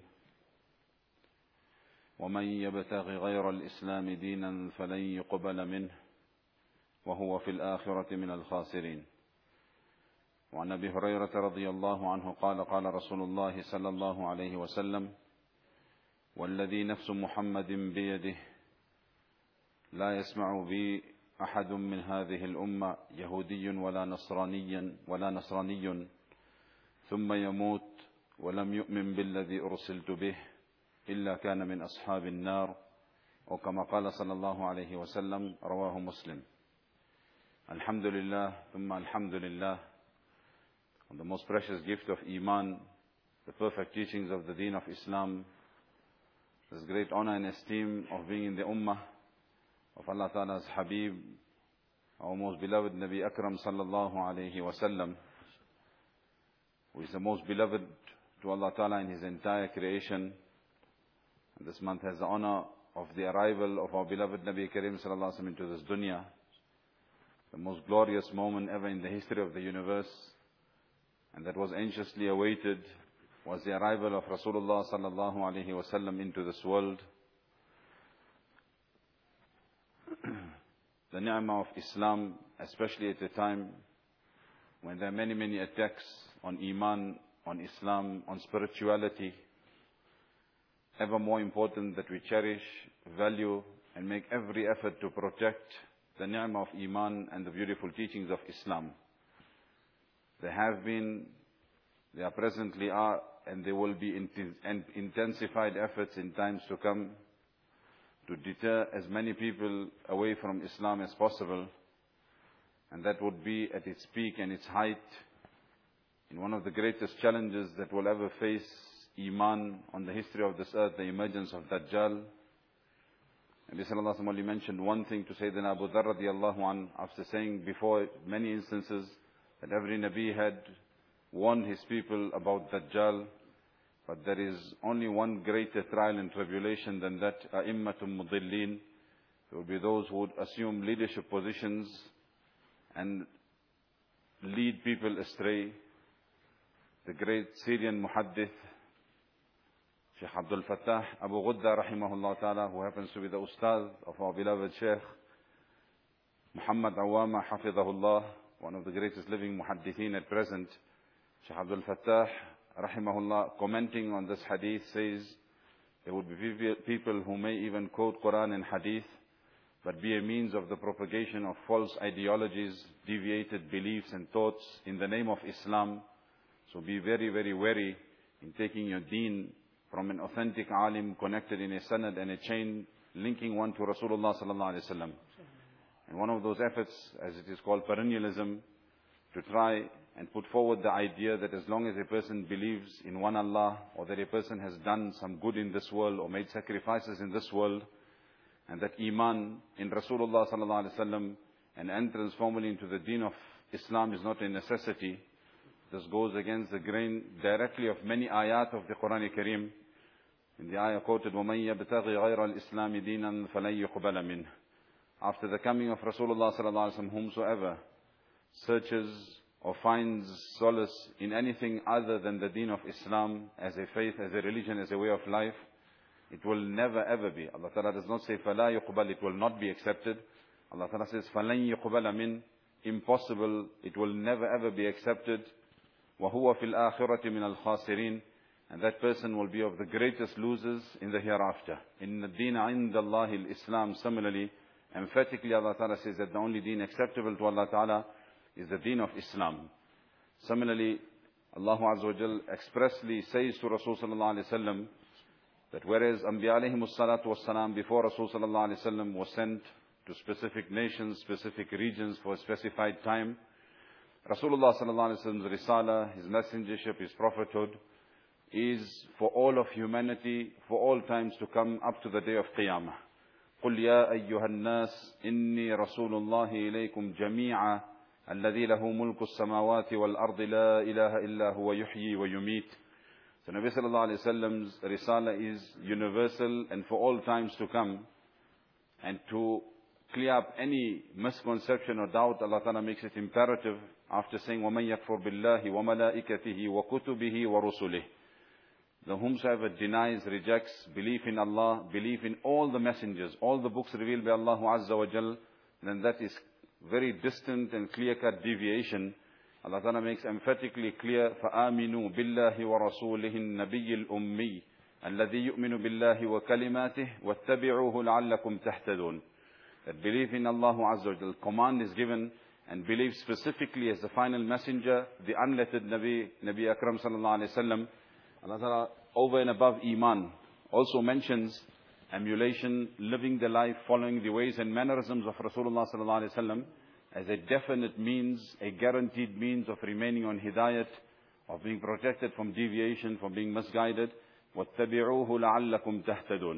ومن يبتغ غير الإسلام دينا فلن يقبل منه وهو في الآخرة من الخاسرين. وعن أبي هريرة رضي الله عنه قال قال رسول الله صلى الله عليه وسلم: والذي نفس محمد بيده لا يسمع بي أحد من هذه الأمة يهودي ولا نصراني ثم يموت ولم يؤمن بالذي أرسلت به إلا كان من أصحاب النار، وكما قال صلى الله عليه وسلم. رواه مسلم. Alhamdulillah, thumma alhamdulillah, on the most precious gift of Iman, the perfect teachings of the Deen of Islam, this great honor and esteem of being in the Ummah of Allah Ta'ala's Habib, our most beloved Nabi Akram sallallahu alayhi wa sallam, who is the most beloved to Allah Ta'ala in His entire creation. And this month has the honor of the arrival of our beloved Nabi Karim sallallahu alayhi wa sallam into this dunya, the most glorious moment ever in the history of the universe, and that was anxiously awaited, was the arrival of Rasulullah sallallahu alaihi wasallam into this world. The ni'mah of Islam, especially at a time when there are many, many attacks on Iman, on Islam, on spirituality, ever more important that we cherish, value, and make every effort to protect the ni'mah of Iman and the beautiful teachings of Islam. There have been, there presently are, and there will be intensified efforts in times to come to deter as many people away from Islam as possible. And that would be at its peak and its height in one of the greatest challenges that will ever face Iman on the history of this earth, the emergence of Dajjal. Nabi sallallahu alaihi wasallam only mentioned one thing to Sayyidina Abu Dharr radiyallahu anh, after saying before many instances that every Nabi had warned his people about Dajjal, but there is only one greater trial and tribulation than that, a'immatum mudillin. There will be those who would assume leadership positions and lead people astray. The great Syrian muhaddith, Shaykh Abdul Fattah Abu Ghudda rahimahullah ta'ala, who happens to be the ustad of our beloved Shaykh, Muhammad Awama Hafidahullah, one of the greatest living muhaddithin at present, Shaykh Abdul Fattah Rahimahullah, commenting on this hadith, says there would be people who may even quote Quran and hadith, but be a means of the propagation of false ideologies, deviated beliefs and thoughts in the name of Islam. So be very, very wary in taking your deen from an authentic alim connected in a sanad and a chain linking one to Rasulullah sallallahu alaihi wasallam. And one of those efforts, as it is called perennialism, to try and put forward the idea that as long as a person believes in one Allah, or that a person has done some good in this world or made sacrifices in this world, and that iman in Rasulullah sallallahu alaihi wasallam and entrance formally into the deen of Islam is not a necessity. This goes against the grain directly of many ayat of the Quran Kareem. In the ayah quoted, وَمَنْ يَبْتَغِي غَيْرَ الْإِسْلَامِ دِينًا فَلَنْ يُقْبَلَ مِنْهُ. After the coming of Rasulullah sallallahu alaihi wasallam, whomsoever searches or finds solace in anything other than the deen of Islam as a faith, as a religion, as a way of life, it will never ever be. Allah Ta'ala does not say فَلَا يُقْبَلْ, it will not be accepted. Allah Ta'ala says فَلَنْ يُقْبَلَ مِنْ, impossible, it will never ever be accepted. وَهُوَ فِي الْآخِرَةِ مِنَ الْخَاسِرِينَ, and that person will be of the greatest losers in the hereafter. In the deen عِنْدَ اللَّهِ الْإِسلام, similarly, emphatically Allah Ta'ala says that the only deen acceptable to Allah Ta'ala is the deen of Islam. Similarly, Allah Azza wa Jal expressly says to Rasul sallallahu alaihi wasallam that whereas Anbiya alayhimus salatu was salam before Rasul sallallahu alaihi wasallam was sent to specific nations, specific regions for a specified time, Rasulullah sallallahu alaihi wasallam's risala, his messengership, his prophethood is for all of humanity, for all times to come up to the day of Qiyamah. قُلْ يَا أَيُّهَا النَّاسِ إِنِّي رَسُولُ اللَّهِ إِلَيْكُمْ جَمِيعًا الَّذِي لَهُ مُلْكُ السَّمَاوَاتِ وَالْأَرْضِ لَا إِلَهَ إِلَّا هُوَ يُحْيِي وَيُمِيتُ. So Nabi sallallahu alayhi wa sallam's risala is universal and for all times to come. And to clear up any misconception or doubt, Allah Ta'ala makes it imperative after saying, وَمَنْ يَكْفُرْ بِاللَّهِ وَمَلَائِكَتِهِ وَكُتُبِهِ وَرُسُلِهِ. The whomsoever denies, rejects belief in Allah, belief in all the messengers, all the books revealed by Allah Azza wa Jal, then that is very distant and clear-cut deviation. Allah Ta'ala makes emphatically clear, فَآمِنُوا بِاللَّهِ وَرَسُولِهِ النَّبِيِّ الْأُمِّيِّ الَّذِي يُؤْمِنُ بِاللَّهِ وَكَلِمَاتِهِ وَاتَّبِعُوهُ لَعَلَّكُمْ تَهْتَدُونَ. That belief in Allah Azza wa Jal, command is given, and believe specifically as the final messenger, the unlettered Nabi Akram sallallahu alayhi wa sallam. Allah Ta'ala, over and above Iman, also mentions emulation, living the life, following the ways and mannerisms of Rasulullah sallallahu alaihi wasallam as a definite means, a guaranteed means of remaining on hidayat, of being protected from deviation, from being misguided. وَاتَّبِعُوهُ لَعَلَّكُمْ تَهْتَدُونَ.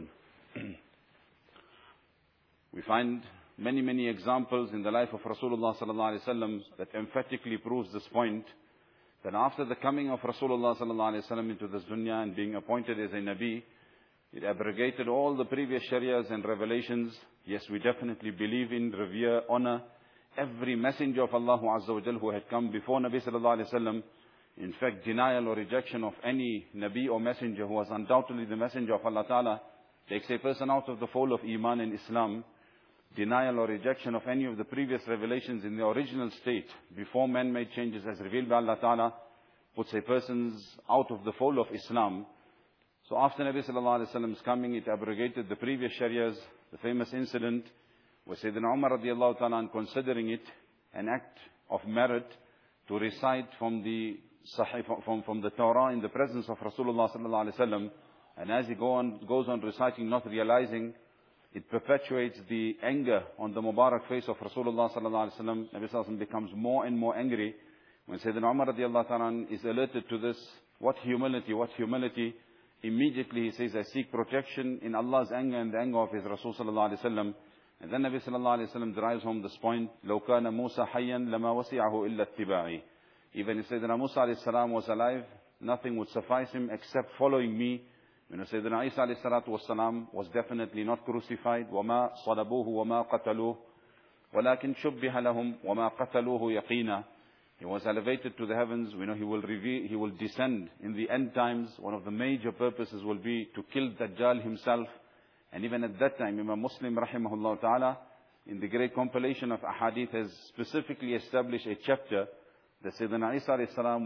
We find many, many examples in the life of Rasulullah sallallahu alaihi wasallam that emphatically proves this point. That after the coming of Rasulullah sallallahu alaihi wasallam into this dunya and being appointed as a Nabi, it abrogated all the previous shariahs and revelations. Yes, we definitely believe in, revere, honor every messenger of Allah Azza wa Jal who had come before Nabi sallallahu alaihi wasallam. In fact, denial or rejection of any Nabi or messenger who was undoubtedly the messenger of Allah Ta'ala takes a person out of the fold of Iman and Islam. Denial or rejection of any of the previous revelations in the original state, before man-made changes as revealed by Allah Ta'ala, puts a person out of the fold of Islam. So after Nabi sallallahu alaihi wasallam's coming, it abrogated the previous shariahs. The famous incident where Sayyidina Umar radiallahu ta'ala, considering it an act of merit to recite from the Sahih, from the Torah in the presence of Rasulullah sallallahu alaihi wasallam, and as he goes on reciting, not realizing, it perpetuates the anger on the Mubarak face of Rasulullah sallallahu alaihi wasallam. Nabi sallallahu alaihi wasallam becomes more and more angry. When Sayyidina Umar radiallahu ta'ala is alerted to this, what humility, what humility. Immediately he says, I seek protection in Allah's anger and the anger of His Rasul sallallahu alaihi wasallam. And then Nabi sallallahu alaihi wasallam drives home this point, لو كان موسى حيا لما وسعه إلا اتباعي. Even if Sayyidina Musa alayhi salam was alive, nothing would suffice him except following me. When Sayyidina Isa alayhi salatu was salam was definitely not crucified. وَمَا صَلَبُوهُ وَمَا قَتَلُوهُ وَلَكِنْ شُبِّهَ لَهُمْ وَمَا قَتَلُوهُ يَقِينًا. He was elevated to the heavens. We know He will descend in the end times. One of the major purposes will be to kill Dajjal himself. And even at that time, Imam Muslim rahimahullah ta'ala in the great compilation of ahadith, has specifically established a chapter that Sayyidina Isa alayhi salam,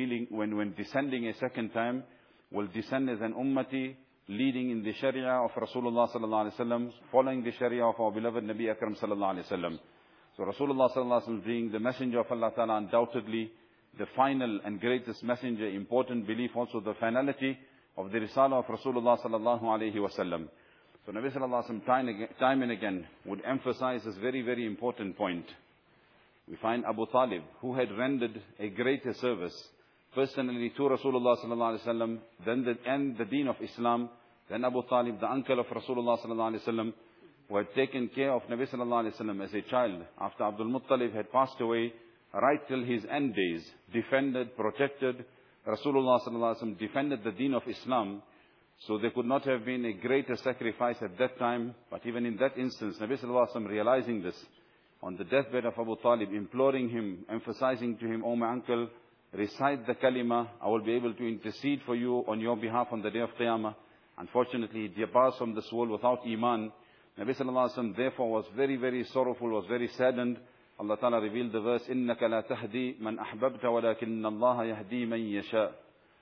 when descending a second time, will descend as an ummati, leading in the sharia of Rasulullah sallallahu alaihi wasallam, following the sharia of our beloved Nabi Akram sallallahu alaihi wasallam. So Rasulullah sallallahu alaihi wasallam, being the messenger of Allah Ta'ala, undoubtedly the final and greatest messenger, important belief also the finality of the risala of Rasulullah sallallahu alaihi wasallam. So Nabi sallallahu alaihi wasallam time and again would emphasize this very, very important point. We find Abu Talib, who had rendered a greater service personally to Rasulullah sallallahu alaihi wasallam, then the deen of Islam, then Abu Talib, the uncle of Rasulullah sallallahu alaihi wasallam, who had taken care of Nabi sallallahu alaihi wasallam as a child after Abdul Muttalib had passed away, right till his end days, defended, protected Rasulullah sallallahu alaihi wasallam, defended the deen of Islam. So there could not have been a greater sacrifice at that time. But even in that instance, Nabi sallallahu alaihi wasallam, realizing this, on the deathbed of Abu Talib, imploring him, emphasizing to him, "O my uncle, recite the kalima, I will be able to intercede for you on your behalf on the day of Qiyamah." Unfortunately, he departs from this world without iman. Nabi sallallahu alaihi wasallam therefore was very, very sorrowful, was very saddened. Allah Ta'ala revealed the verse, إِنَّكَ لَا تَهْدِي مَنْ أَحْبَبْتَ وَلَكِنَّ اللَّهَ يَهْدِي مَنْ يَشَاءُ.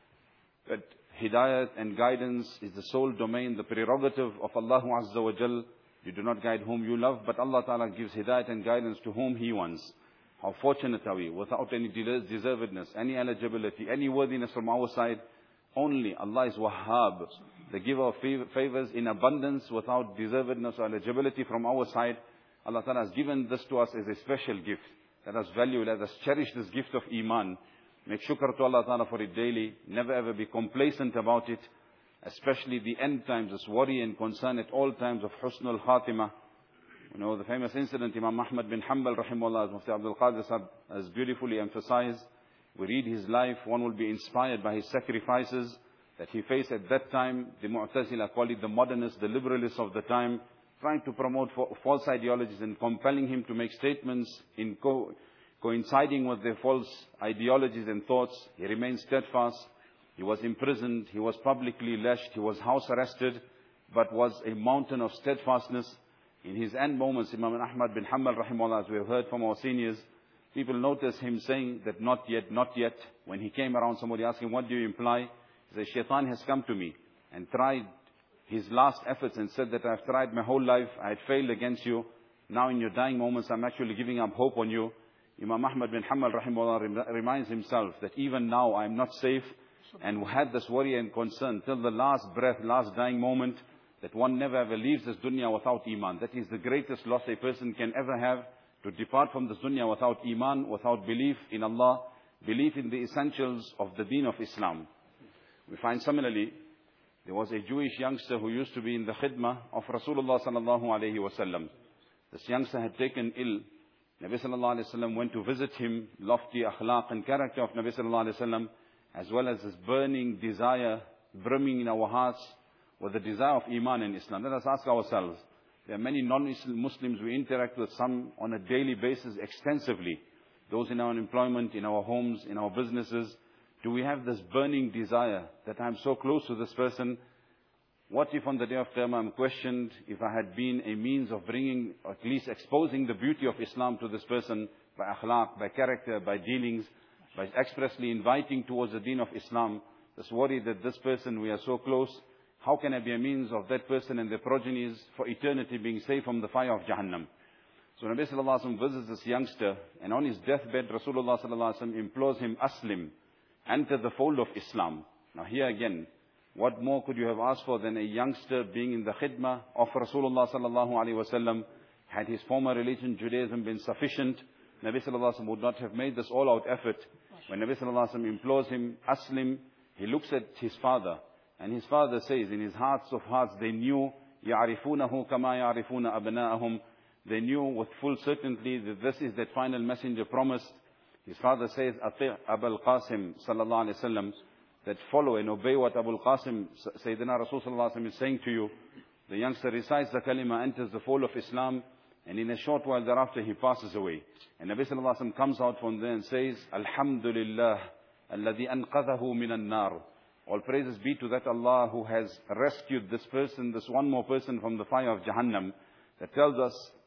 That hidayat and guidance is the sole domain, the prerogative of Allah Azza wa Jal. You do not guide whom you love, but Allah Ta'ala gives hidayat and guidance to whom He wants. How fortunate are we, without any deservedness, any eligibility, any worthiness from our side. Only Allah is Wahhab, the giver of favors in abundance, without deservedness or eligibility from our side. Allah Ta'ala has given this to us as a special gift. Let us value, let us cherish this gift of Iman. Make shukr to Allah Ta'ala for it daily. Never ever be complacent about it. Especially the end times, this worry and concern at all times of Husnul Khatimah. You know, the famous incident, Imam Ahmad bin Hanbal, rahimahullah, as Mufti Abdul Qadir Sahab has beautifully emphasized. We read his life, one will be inspired by his sacrifices that he faced at that time. The Mu'tazila call it the modernists, the liberalists of the time, trying to promote false ideologies and compelling him to make statements in coinciding with their false ideologies and thoughts. He remained steadfast. He was imprisoned. He was publicly lashed. He was house arrested, but was a mountain of steadfastness. In his end moments, Imam Ahmad bin Hanbal, rahimahullah, as we have heard from our seniors, people noticed him saying that not yet, not yet. When he came around, somebody asked him, "What do you imply?" He said, "Shaitan has come to me and tried his last efforts and said that I've tried my whole life, I had failed against you. Now in your dying moments, I'm actually giving up hope on you." Imam Ahmad bin Hanbal, rahimahullah, reminds himself that even now I'm not safe, and had this worry and concern till the last breath, last dying moment, that one never ever leaves this dunya without iman. That is the greatest loss a person can ever have, to depart from this dunya without iman, without belief in Allah, belief in the essentials of the deen of Islam. We find similarly, there was a Jewish youngster who used to be in the khidmah of Rasulullah sallallahu alaihi wasallam. This youngster had taken ill. Nabi sallallahu alaihi wasallam went to visit him. Lofty akhlaq and character of Nabi sallallahu alaihi wasallam, as well as this burning desire, brimming in our hearts with the desire of iman in Islam. Let us ask ourselves, there are many non-Muslims we interact with, some on a daily basis extensively. Those in our employment, in our homes, in our businesses. Do we have this burning desire that I'm so close to this person? What if on the day of Qiyamah I'm questioned if I had been a means of bringing, or at least exposing the beauty of Islam to this person by akhlaq, by character, by dealings, by expressly inviting towards the deen of Islam? This worry that this person, we are so close, how can I be a means of that person and their progenies for eternity being saved from the fire of Jahannam? So Nabi sallallahu alaihi wasallam visits this youngster, and on his deathbed, Rasulullah sallallahu alaihi wasallam implores him, "Aslim, enter the fold of Islam." Now here again, what more could you have asked for than a youngster being in the khidmah of Rasulullah sallallahu alaihi wasallam? Had his former religion, Judaism, been sufficient, Nabi sallallahu alaihi wasallam would not have made this all-out effort. When Nabi sallallahu alaihi wasallam implores him, "Aslim," he looks at his father, and his father says, in his hearts of hearts, they knew, يَعْرِفُونَهُ كَمَا يَعْرِفُونَ أَبْنَاءَهُم. They knew with full certainty that this is that final messenger promised. His father says, "Ati' Abul Qasim sallallahu alaihi wasallam," that follow and obey what Abul Qasim, Sayyidina Rasul sallallahu alaihi wasallam, is saying to you. The youngster recites the kalima, enters the fold of Islam, and in a short while thereafter he passes away. And Nabi sallallahu alaihi wasallam comes out from there and says, "Alhamdulillah, alladhi anqadhahu minan nar." All praises be to that Allah who has rescued this person, this one more person, from the fire of Jahannam. That tells us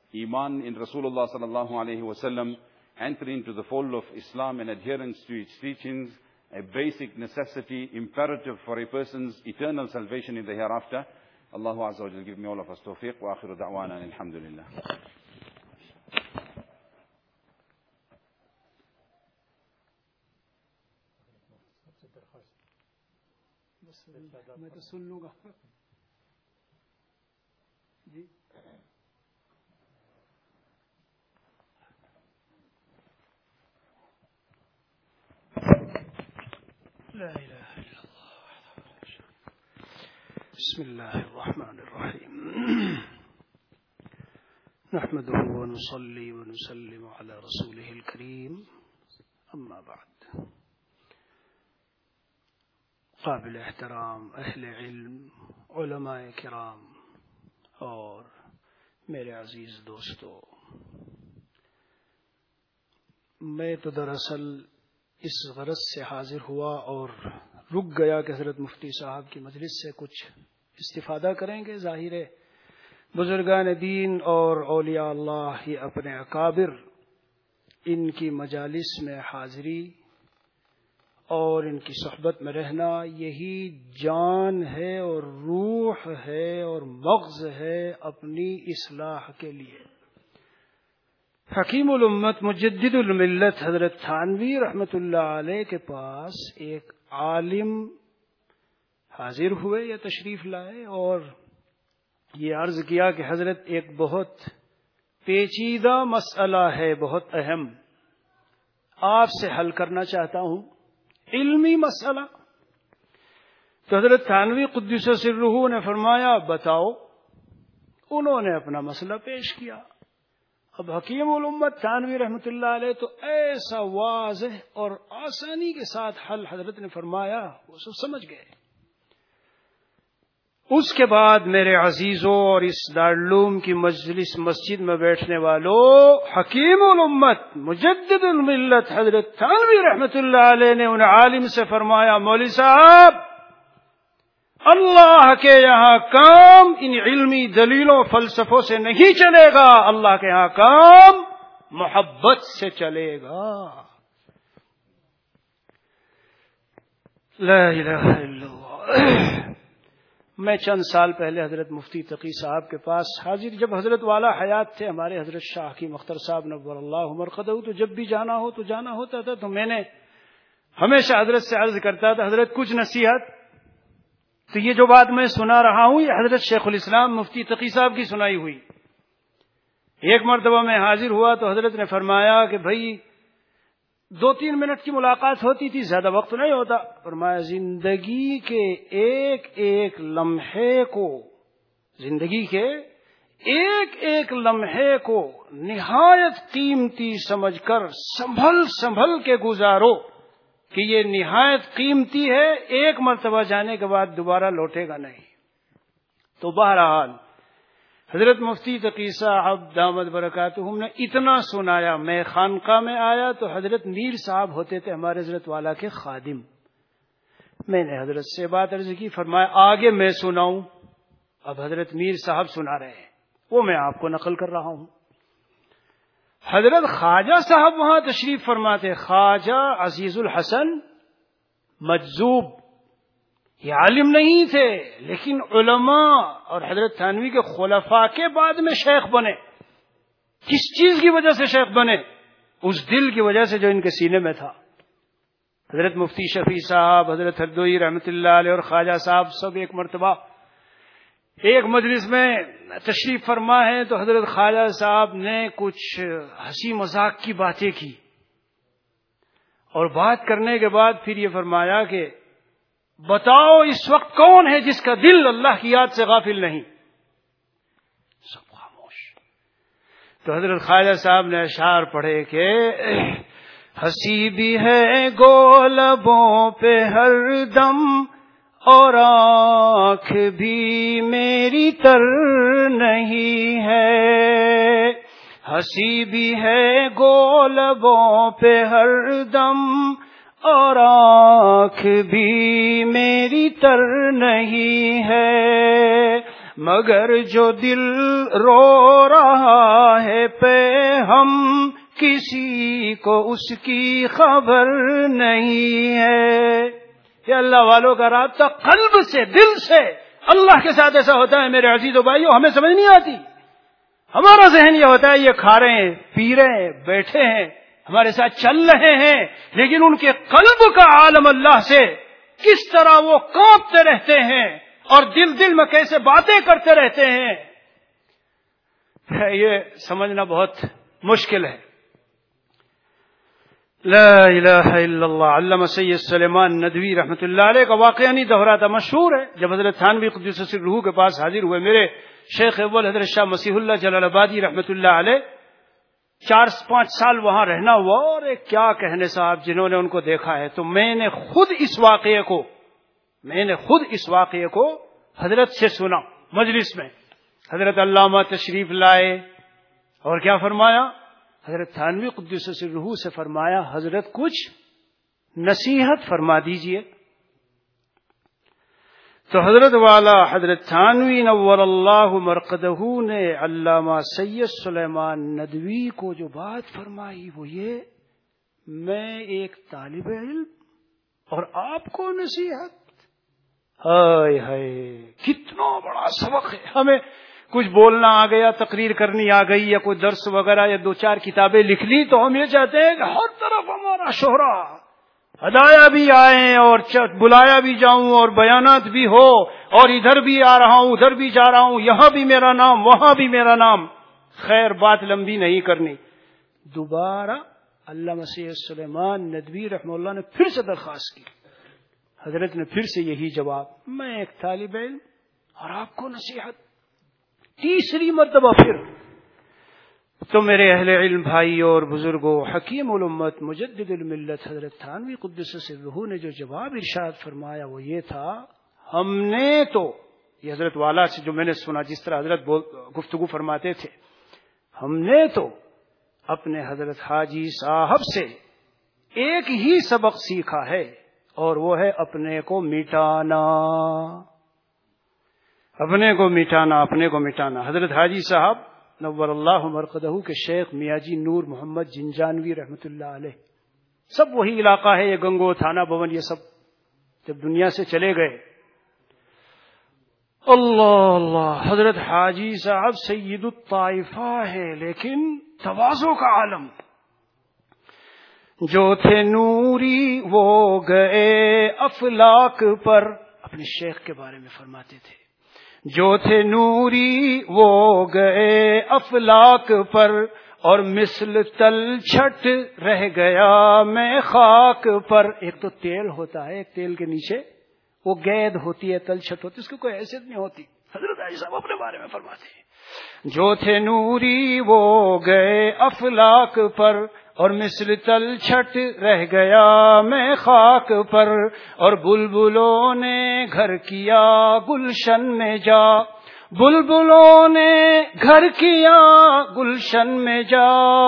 Iman in Rasulullah sallallahu alayhi wa sallam, entry into the fold of Islam and adherence to its teachings, a basic necessity, imperative for a person's eternal salvation in the hereafter. Allahu Azza wa Jal give me all of us tawfiq. Wa akhiru da'wana alhamdulillah. میں تو سن لوں گا جی. لا الہ الا اللہ. بسم اللہ الرحمن الرحیم. نحمده ونصلي ونسلم على رسوله الكريم. اما بعد. قابل احترام اہل علم، علماء کرام اور میرے عزیز دوستو، میں تو دراصل اس غرض سے حاضر ہوا اور رک گیا کہ حضرت مفتی صاحب کی مجلس سے کچھ استفادہ کریں گے. ظاہر ہے بزرگان دین اور اولیاء اللہ یہ اپنے اکابر، ان کی مجالس میں حاضری اور ان کی صحبت میں رہنا یہی جان ہے اور روح ہے اور مغز ہے اپنی اصلاح کے لیے. حکیم الامت مجدد الملت حضرت تھانوی رحمت اللہ علیہ کے پاس ایک عالم حاضر ہوئے یا تشریف لائے اور یہ عرض کیا کہ حضرت ایک بہت پیچیدہ مسئلہ ہے، بہت اہم، آپ سے حل کرنا چاہتا ہوں، علمی مسئلہ. تو حضرت تھانوی قدس سرہ نے فرمایا بتاؤ. انہوں نے اپنا مسئلہ پیش کیا. اب حکیم الامت تھانوی رحمت اللہ علیہ تو ایسا واضح اور آسانی کے ساتھ حل حضرت نے فرمایا، وہ سب سمجھ گئے. اس کے بعد میرے عزیزوں اور اس دارالعلوم کی مجلس مسجد میں بیٹھنے والوں، حکیم الامت مجدد الملت حضرت تھانوی رحمت اللہ علیہ نے ان عالم سے فرمایا مولوی صاحب، اللہ کے یہاں کام ان علمی دلیلوں فلسفوں سے نہیں چلے گا، اللہ کے یہاں کام محبت سے چلے گا. لا الہ الا اللہ. میں چند سال پہلے حضرت مفتی تقی صاحب کے پاس حاضر، جب حضرت والا حیات تھے، ہمارے حضرت شاہ حکیم اختر صاحب نور اللہ مرقدہ، تو جب بھی جانا ہوتا تھا تو میں نے ہمیشہ حضرت سے عرض کرتا تھا حضرت کچھ نصیحت. تو یہ جو بات میں سنا رہا ہوں یہ حضرت شیخ الاسلام مفتی تقی صاحب کی سنائی ہوئی. ایک مرتبہ میں حاضر ہوا تو حضرت نے فرمایا کہ بھائی 2-3 منٹ کی ملاقات ہوتی تھی، زیادہ وقت نہیں ہوتا. فرمایا زندگی کے ایک ایک لمحے کو نہایت قیمتی سمجھ کر سنبھل کے گزارو کہ یہ نہایت قیمتی ہے، ایک مرتبہ جانے کے بعد دوبارہ لوٹے گا نہیں. تو بہرحال حضرت مفتی تقی صاحب دامت برکاتہم نے اتنا سنایا. میں خانقاہ میں آیا تو حضرت میر صاحب ہوتے تھے ہمارے حضرت والا کے خادم. میں نے حضرت سے بات عرض کی، فرمایا آگے میں سناؤں. اب حضرت میر صاحب سنا رہے ہیں، وہ میں آپ کو نقل کر رہا ہوں. حضرت خواجہ صاحب وہاں تشریف فرماتے، خواجہ عزیز الحسن مجذوب. یہ عالم نہیں تھے لیکن علماء اور حضرت تھانوی کے خلفاء کے بعد میں شیخ بنے. کس چیز کی وجہ سے شیخ بنے؟ اس دل کی وجہ سے جو ان کے سینے میں تھا. حضرت مفتی شفیع صاحب، حضرت ہردوئی رحمت اللہ علیہ اور خواجہ صاحب سب ایک مرتبہ ایک مجلس میں تشریف فرما ہے تو حضرت خواجہ صاحب نے کچھ ہنسی مذاق کی باتیں کی اور بات کرنے کے بعد پھر یہ فرمایا کہ بتاؤ اس وقت کون ہے جس کا دل اللہ کی یاد سے غافل نہیں؟ سب خاموش. تو حضرت خواجہ صاحب نے اشعار پڑھے کہ ہنسی بھی ہے گو لبوں پہ ہر دم اور آنکھ بھی میری تر نہیں ہے. ہنسی بھی ہے گو لبوں پہ ہر دم اور آنکھ بھی میری تر نہیں ہے. مگر جو دل رو رہا ہے پہ ہم کسی کو اس کی خبر نہیں ہے. یہ اللہ والوں کا رابطہ قلب سے، دل سے اللہ کے ساتھ ایسا ہوتا ہے میرے عزیز و بھائیو، ہمیں سمجھ نہیں آتی. ہمارا ذہن یہ ہوتا ہے یہ کھا رہے ہیں، پی رہے ہیں، بیٹھے ہیں، ہمارے ساتھ چل رہے ہیں، لیکن ان کے قلب کا عالم اللہ سے کس طرح وہ کانپتے رہتے ہیں اور دل دل میں کیسے باتیں کرتے رہتے ہیں، یہ سمجھنا بہت مشکل ہے. لا الہ الا اللہ. علامہ سید سلیمان ندوی رحمۃ اللہ علیہ کا واقعہ نہیں دہراتا، مشہور ہے. جب حضرت تھانوی قدس سرہ کے پاس حاضر ہوئے میرے شیخ اول حضرت شاہ مسیح اللہ جلال آبادی رحمۃ اللہ علیہ، 4-5 سال وہاں رہنا ہوا، اور کیا کہنے صاحب جنہوں نے ان کو دیکھا ہے. تو میں نے خود اس واقعے کو حضرت سے سنا مجلس میں. حضرت علامہ تشریف لائے اور کیا فرمایا؟ حضرت تھانوی قدس سرہ سے فرمایا حضرت کچھ نصیحت فرما دیجئے. تو حضرت والا حضرت تھانوی نور اللہ مرقدہ نے علامہ سید سلیمان ندوی کو جو بات فرمائی وہ یہ، میں ایک طالب علم اور آپ کو نصیحت. ہائے ہائے کتنا بڑا سبق ہے. ہمیں کچھ بولنا آ گیا، تقریر کرنی آ گئی، یا کوئی درس وغیرہ یا 2-4 کتابیں لکھ لی، تو ہم یہ چاہتے ہیں کہ ہر طرف ہمارا شہرا، ہدایا بھی آئے اور بلایا بھی جاؤں اور بیانات بھی ہو، اور ادھر بھی آ رہا ہوں ادھر بھی جا رہا ہوں، یہاں بھی میرا نام وہاں بھی میرا نام. خیر بات لمبی نہیں کرنی. دوبارہ علامہ سید سلیمان ندوی رحمہ اللہ نے پھر سے درخواست کی. حضرت نے پھر سے یہی جواب، میں ایک طالب علم اور آپ کو نصیحت. تیسری مرتبہ پھر. تو میرے اہل علم بھائی اور بزرگوں، حکیم الامت مجدد الملت حضرت تھانوی قدس سرہ نے جو جواب ارشاد فرمایا وہ یہ تھا، ہم نے تو یہ حضرت والا سے جو میں نے سنا جس طرح حضرت گفتگو فرماتے تھے، ہم نے تو اپنے حضرت حاجی صاحب سے ایک ہی سبق سیکھا ہے، اور وہ ہے اپنے کو مٹانا. اپنے کو مٹانا، اپنے کو مٹانا. حضرت حاجی صاحب نور اللہ مرقدہ کے شیخ میاں جی نور محمد جنجانوی رحمۃ اللہ علیہ، سب وہی علاقہ ہے، یہ گنگو تھانہ بھون، یہ سب جب دنیا سے چلے گئے. اللہ اللہ، حضرت حاجی صاحب سید الطائفہ ہے، لیکن تواضع کا عالم. جو تھے نوری وہ گئے افلاک پر، اپنے شیخ کے بارے میں فرماتے تھے، جو تھے نوری وہ گئے افلاک پر، اور مثل تلچھٹ رہ گیا میں خاک پر. ایک تو تیل ہوتا ہے، ایک تیل کے نیچے وہ گید ہوتی ہے، تلچھٹ ہوتی ہے، اس کی کوئی حیثیت نہیں ہوتی. حضرت عائشہ صاحب اپنے بارے میں فرماتے ہیں، جو تھے نوری وہ گئے افلاک پر، اور مثل تلچھٹ رہ گیا میں خاک پر، اور بلبلوں نے گھر کیا گلشن میں جا، بلبلوں نے گھر کیا گلشن میں جا،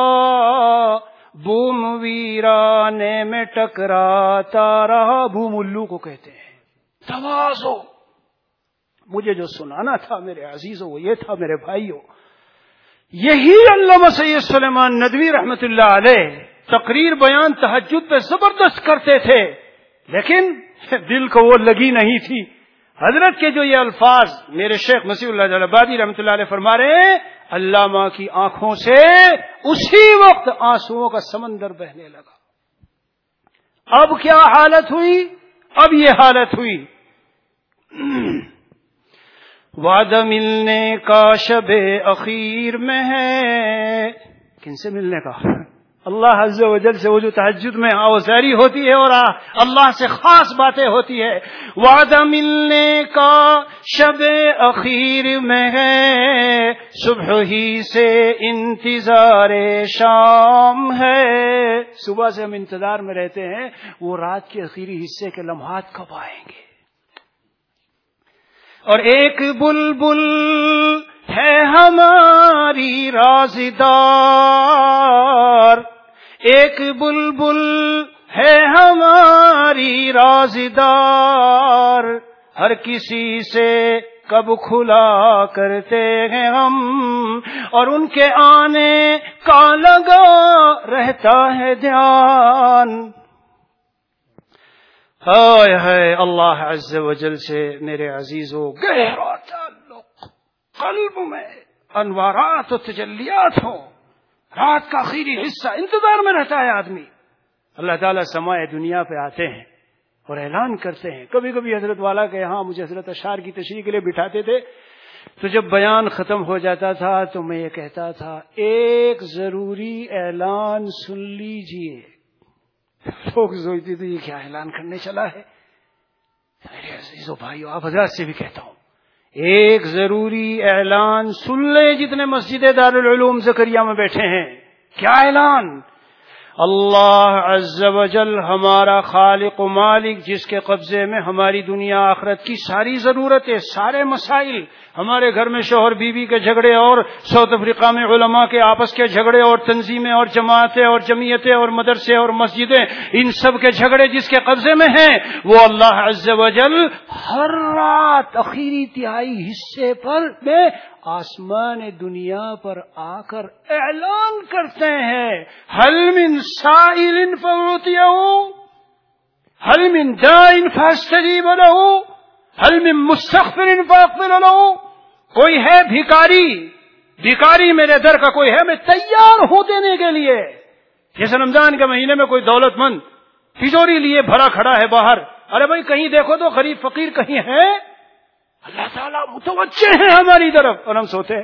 بوم ویرانے میں ٹکراتا رہا. بوم الو کو کہتے ہیں. تواضع. مجھے جو سنانا تھا میرے عزیزوں وہ یہ تھا میرے بھائیوں، یہی علامہ سید سلیمان ندوی رحمت اللہ علیہ تقریر بیان تہجد پہ زبردست کرتے تھے، لیکن دل کو وہ لگی نہیں تھی. حضرت کے جو یہ الفاظ میرے شیخ مسیح اللہ جلال آبادی رحمت اللہ علیہ فرما رہے ہیں، علامہ کی آنکھوں سے اسی وقت آنسوؤں کا سمندر بہنے لگا. اب کیا حالت ہوئی؟ اب یہ حالت ہوئی، وعدہ ملنے کا شب اخیر میں ہے. کن سے ملنے کا؟ اللہ عز و جل سے. وہ جو تہجد میں آوازاری ہوتی ہے اور اللہ سے خاص باتیں ہوتی ہے. وعدہ ملنے کا شب اخیر میں ہے، صبح ہی سے انتظار شام ہے. صبح سے ہم انتظار میں رہتے ہیں وہ رات کے اخیری حصے کے لمحات کب آئیں گے. اور ایک بلبل ہے ہماری رازدار، ایک بلبل ہے ہماری رازدار، ہر کسی سے کب کھلا کرتے ہیں ہم، اور ان کے آنے کا لگا رہتا ہے دھیان۔ ہائے ہائے، اللہ عز و جل سے میرے عزیزو گہرا تعلق، قلب میں انوارات و تجلیات ہوں، رات کا آخری حصہ انتظار میں رہتا ہے آدمی۔ اللہ تعالیٰ سمائے دنیا پہ آتے ہیں اور اعلان کرتے ہیں۔ کبھی کبھی حضرت والا کے یہاں مجھے حضرت اشعار کی تشریح کے لیے بٹھاتے تھے، تو جب بیان ختم ہو جاتا تھا تو میں یہ کہتا تھا ایک ضروری اعلان سن لیجئے۔ لوگ سوچتے تھے یہ کیا اعلان کرنے چلا ہے؟ میرے عزیزو بھائیو، آپ حضرات سے بھی کہتا ہوں ایک ضروری اعلان سن لیں جتنے مسجد دارالعلوم زکریا میں بیٹھے ہیں۔ کیا اعلان؟ اللہ عز و جل ہمارا خالق و مالک، جس کے قبضے میں ہماری دنیا آخرت کی ساری ضرورتیں، سارے مسائل، ہمارے گھر میں شوہر بیوی کے جھگڑے اور ساؤتھ افریقہ میں علماء کے آپس کے جھگڑے اور تنظیمیں اور جماعتیں اور جمعیتیں اور مدرسے اور مسجدیں، ان سب کے جھگڑے جس کے قبضے میں ہیں، وہ اللہ عز و جل ہر رات آخری تہائی حصے پر میں آسمان دنیا پر آ کر اعلان کرتے ہیں، حل من سائل فأعطیہ، حل من داع فاستجیب لہ، حل من مستغفر فاغفر لہ۔ کوئی ہے بھکاری میرے در کا کوئی ہے، میں تیار ہوں دینے کے لیے۔ جیسے رمضان کے مہینے میں کوئی دولت مند تجوری لیے بھرا کھڑا ہے باہر، ارے بھائی کہیں دیکھو تو غریب فقیر کہیں ہے؟ اللہ تعالیٰ متوجہ ہے ہماری طرف، اور ہم سوتے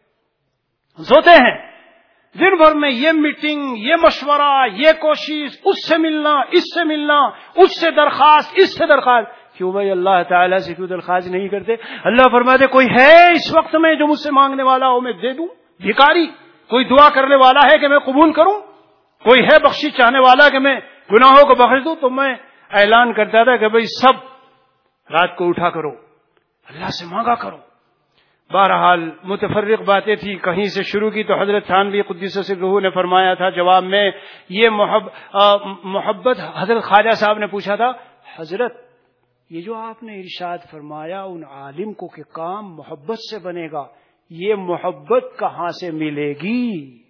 ہیں دن بھر میں یہ میٹنگ، یہ مشورہ، یہ کوشش، اس سے ملنا، اس سے ملنا، اس سے درخواست، اس سے درخواست۔ کیوں بھائی اللہ تعالیٰ سے کیوں درخواست نہیں کرتے؟ اللہ فرماتے کوئی ہے اس وقت میں جو مجھ سے مانگنے والا ہو میں دے دوں؟ بھکاری کوئی دعا کرنے والا ہے کہ میں قبول کروں؟ کوئی ہے بخشش چاہنے والا کہ میں گناہوں کو بخش دوں؟ تو میں اعلان کرتا تھا کہ بھائی سب رات کو اٹھا کرو، اللہ سے مانگا کرو۔ بہرحال متفرق باتیں تھی، کہیں سے شروع کی تو حضرت تھانوی قدس سرہ نے فرمایا تھا جواب میں یہ محبت، حضرت خواجہ صاحب نے پوچھا تھا حضرت یہ جو آپ نے ارشاد فرمایا ان عالم کو کہ کام محبت سے بنے گا، یہ محبت کہاں سے ملے گی؟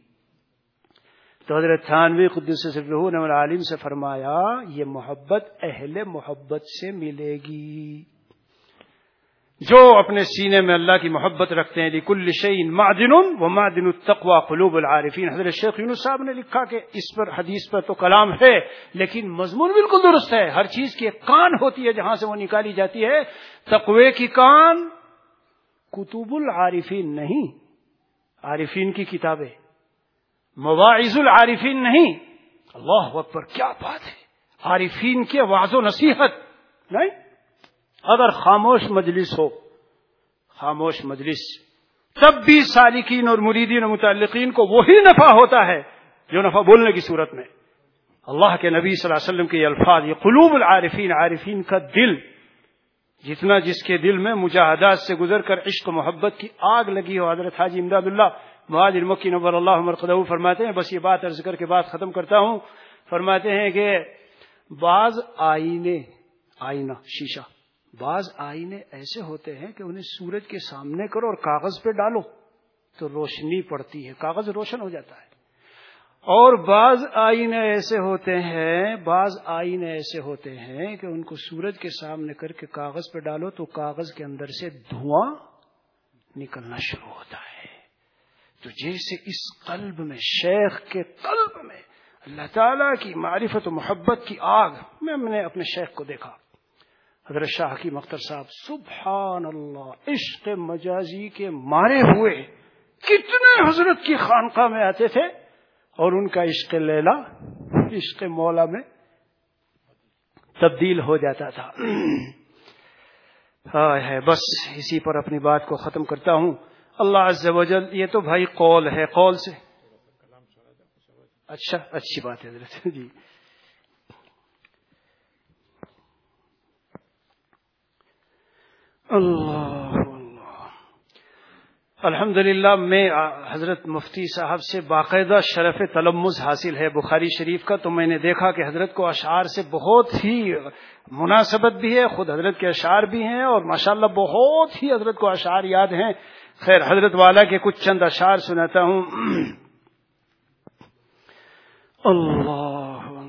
تو حضرت تھانوی قدس سرہ نے عالم سے فرمایا یہ محبت اہل محبت سے ملے گی، جو اپنے سینے میں اللہ کی محبت رکھتے ہیں۔ لِكُلِّ شَيْءٍ مَعْدِنٌ وَمَعْدِنُ التَّقْوَى قُلُوبُ الْعَارِفِينَ۔ حضرت شیخ یونس صاحب نے لکھا کہ اس پر حدیث پر تو کلام ہے لیکن مضمون بالکل درست ہے۔ ہر چیز کی ایک کان ہوتی ہے جہاں سے وہ نکالی جاتی ہے۔ تقوی کی کان کتب العارفین نہیں، عارفین کی کتابیں، مواعظ العارفین نہیں۔ اللہ اکبر، کیا بات ہے! عارفین کے وعظ و نصیحت نہیں، اگر خاموش مجلس ہو، خاموش مجلس، تب بھی سالکین اور مریدین اور متعلقین کو وہی نفع ہوتا ہے جو نفع بولنے کی صورت میں۔ اللہ کے نبی صلی اللہ علیہ وسلم کے یہ الفاظ، یہ قلوب العارفین، عارفین کا دل، جتنا جس کے دل میں مجاہدات سے گزر کر عشق و محبت کی آگ لگی ہو۔ حضرت حاجی امداد اللہ مہاجر مکی نور اللہ مرقدہ فرماتے ہیں، بس یہ بات عرض کر کے بات ختم کرتا ہوں، فرماتے ہیں کہ بعض آئینہ شیشہ، بعض آئینے ایسے ہوتے ہیں کہ انہیں سورج کے سامنے کرو اور کاغذ پہ ڈالو تو روشنی پڑتی ہے، کاغذ روشن ہو جاتا ہے۔ اور بعض آئینے ایسے ہوتے ہیں کہ ان کو سورج کے سامنے کر کے کاغذ پہ ڈالو تو کاغذ کے اندر سے دھواں نکلنا شروع ہوتا ہے۔ تو جیسے اس قلب میں، شیخ کے قلب میں اللہ تعالیٰ کی معرفت و محبت کی آگ، میں نے اپنے شیخ کو دیکھا حضرت شاہ حکیم اختر صاحب، سبحان اللہ، عشق مجازی کے مارے ہوئے کتنے حضرت کی خانقاہ میں آتے تھے اور ان کا عشق لیلا عشق مولا میں تبدیل ہو جاتا تھا۔ ہے بس اسی پر اپنی بات کو ختم کرتا ہوں۔ اللہ عز و جل، یہ تو بھائی قول ہے، قول سے اچھا، اچھی بات ہے حضرت جی۔ اللہ اللہ الحمدللہ میں حضرت مفتی صاحب سے باقاعدہ شرف تلمذ حاصل ہے بخاری شریف کا، تو میں نے دیکھا کہ حضرت کو اشعار سے بہت ہی مناسبت بھی ہے، خود حضرت کے اشعار بھی ہیں اور ماشاءاللہ بہت ہی حضرت کو اشعار یاد ہیں. خیر حضرت والا کے کچھ چند اشعار سناتا ہوں. اللہ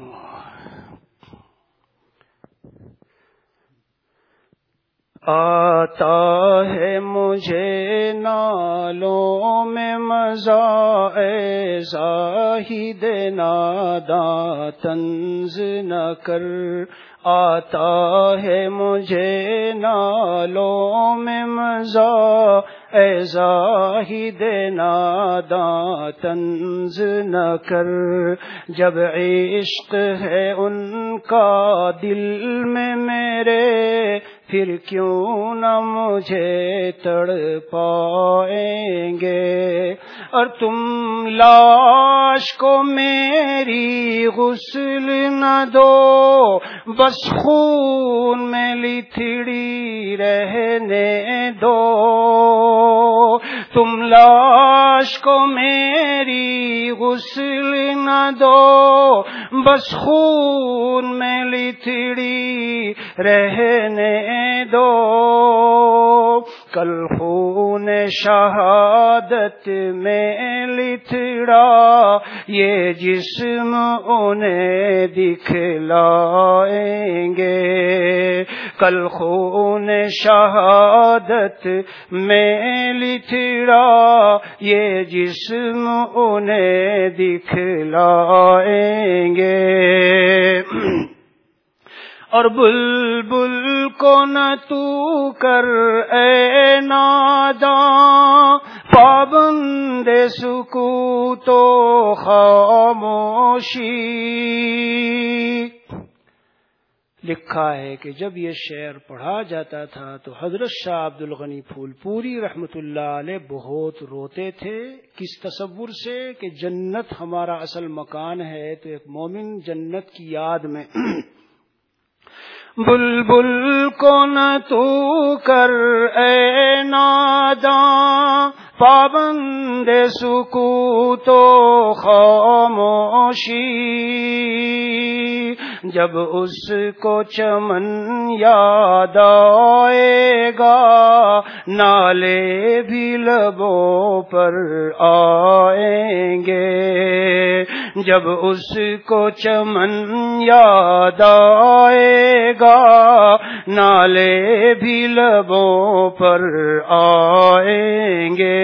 آتا ہے مجھے نالوں میں مزہ، اے زاہد ناداں طنز نہ کر. آتا ہے مجھے نالوں میں مزہ، اے زاہد ناداں طنز نہ کر. جب عشق ہے ان کا دل میں میرے، پھر کیوں نہ مجھے تڑ پائیں گے. اور تم لاش کو میری غسل نہ دو، بس خون میں لتھڑی رہنے دو. تم لاش کو میری غسل نہ دو، بس خون میں لتھڑی رہنے دو. کل خون شہادت میں لتھڑا یہ جسم انہیں دکھلائیں گے. کل خون شہادت میں لتھڑا یہ جسم انہیں دکھلائیں گے. اور بلبل کو نہ تو کر اے ناداں، پابند سکوت و خاموشی. لکھا ہے کہ جب یہ شعر پڑھا جاتا تھا تو حضرت شاہ عبد الغنی پھول پوری رحمت اللہ علیہ بہت روتے تھے. کس تصور سے کہ جنت ہمارا اصل مکان ہے، تو ایک مومن جنت کی یاد میں بلبل کو نہ تو کر اے ناداں، پابند سکوت و خاموشی. جب اس کو چمن یاد آئے گا، نالے بھی لبوں پر آئیں گے. جب اس کو چمن یاد آئے گا، نالے بھی لبوں پر آئیں گے.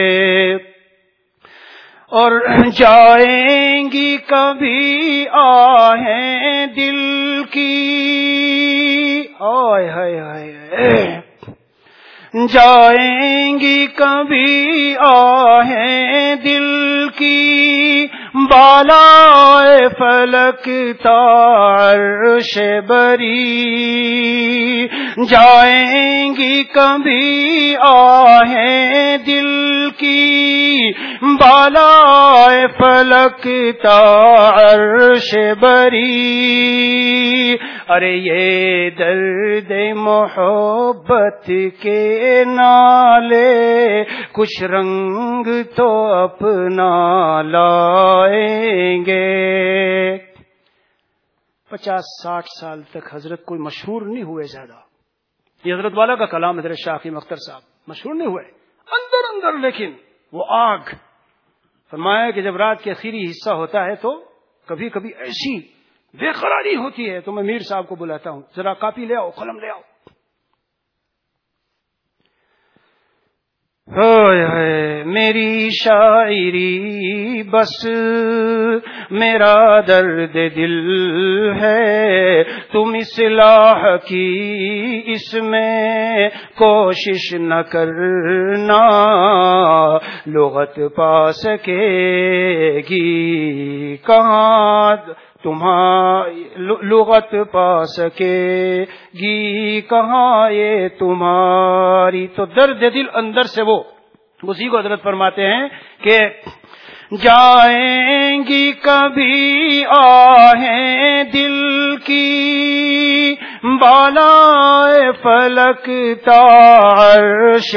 اور جائیں گی کبھی آہیں دل کی، آئے ہائے ہائے. جائیں گی کبھی آہیں دل کی، بالائے فلک تا عرش بری. جائیں گی کبھی آہیں دل کی، بالائے فلک تا عرش بری. ارے یہ درد محبت کے نالے کچھ رنگ تو اپنا لائیں گے. 50-60 سال تک حضرت کوئی مشہور نہیں ہوئے زیادہ. یہ حضرت والا کا کلام حضرت شاہ حکیم اختر صاحب مشہور نہیں ہوئے اندر اندر، لیکن وہ آگ. فرمایا کہ جب رات کے آخری حصہ ہوتا ہے تو کبھی کبھی ایسی بے قراری ہوتی ہے تو میں میر صاحب کو بلاتا ہوں، ذرا کاپی لے آؤ، قلم لے آؤ. میری شاعری بس میرا درد دل ہے، تم اصلاح کی اس میں کوشش نہ کرنا. لغت پا سکے گی کہاں تمہاری، لغت پا سکے گی کہاں یہ تمہاری. تو درد دل اندر سے وہ اسی کو حضرت فرماتے ہیں کہ جائیں گی کبھی آہیں دل کی، بالائے فلک تا عرش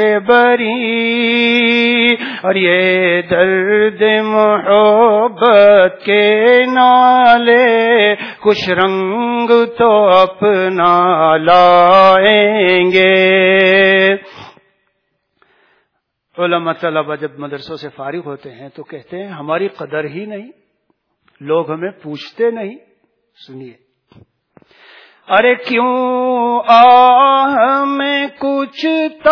بری، اور یہ درد محبت کے نالے کچھ رنگ تو اپنا لائیں گے۔ علماء طلبہ جب مدرسوں سے فارغ ہوتے ہیں تو کہتے ہیں ہماری قدر ہی نہیں، لوگ ہمیں پوچھتے نہیں۔ سنیے، ارے کیوں آہ میں کچھ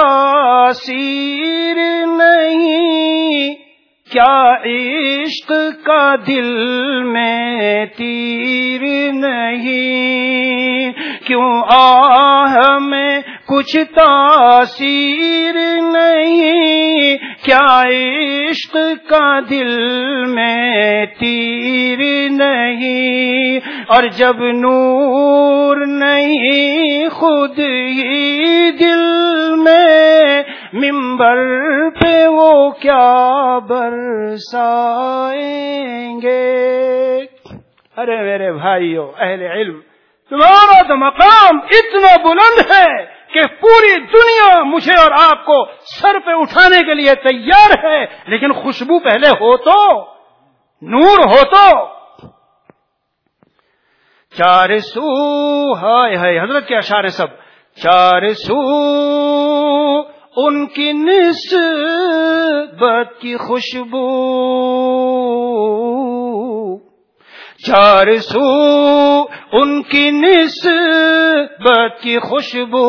تاثیر نہیں، کیا عشق کا دل میں تیر نہیں، کیوں آہ میں کچھ تاثیر نہیں، کیا عشق کا دل میں تیر نہیں، اور جب نور نہیں خود ہی دل میں، منبر پہ وہ کیا برسائیں گے۔ ارے میرے بھائیو اہل علم، تمہارا تو مقام اتنا بلند ہے کہ پوری دنیا مجھے اور آپ کو سر پہ اٹھانے کے لیے تیار ہے، لیکن خوشبو پہلے ہو تو، نور ہو تو۔ چار سو، ہائے ہائے حضرت کے اشعار سب، چار سو ان کی نسبت کی خوشبو، چار سو ان کی نسبت کی خوشبو،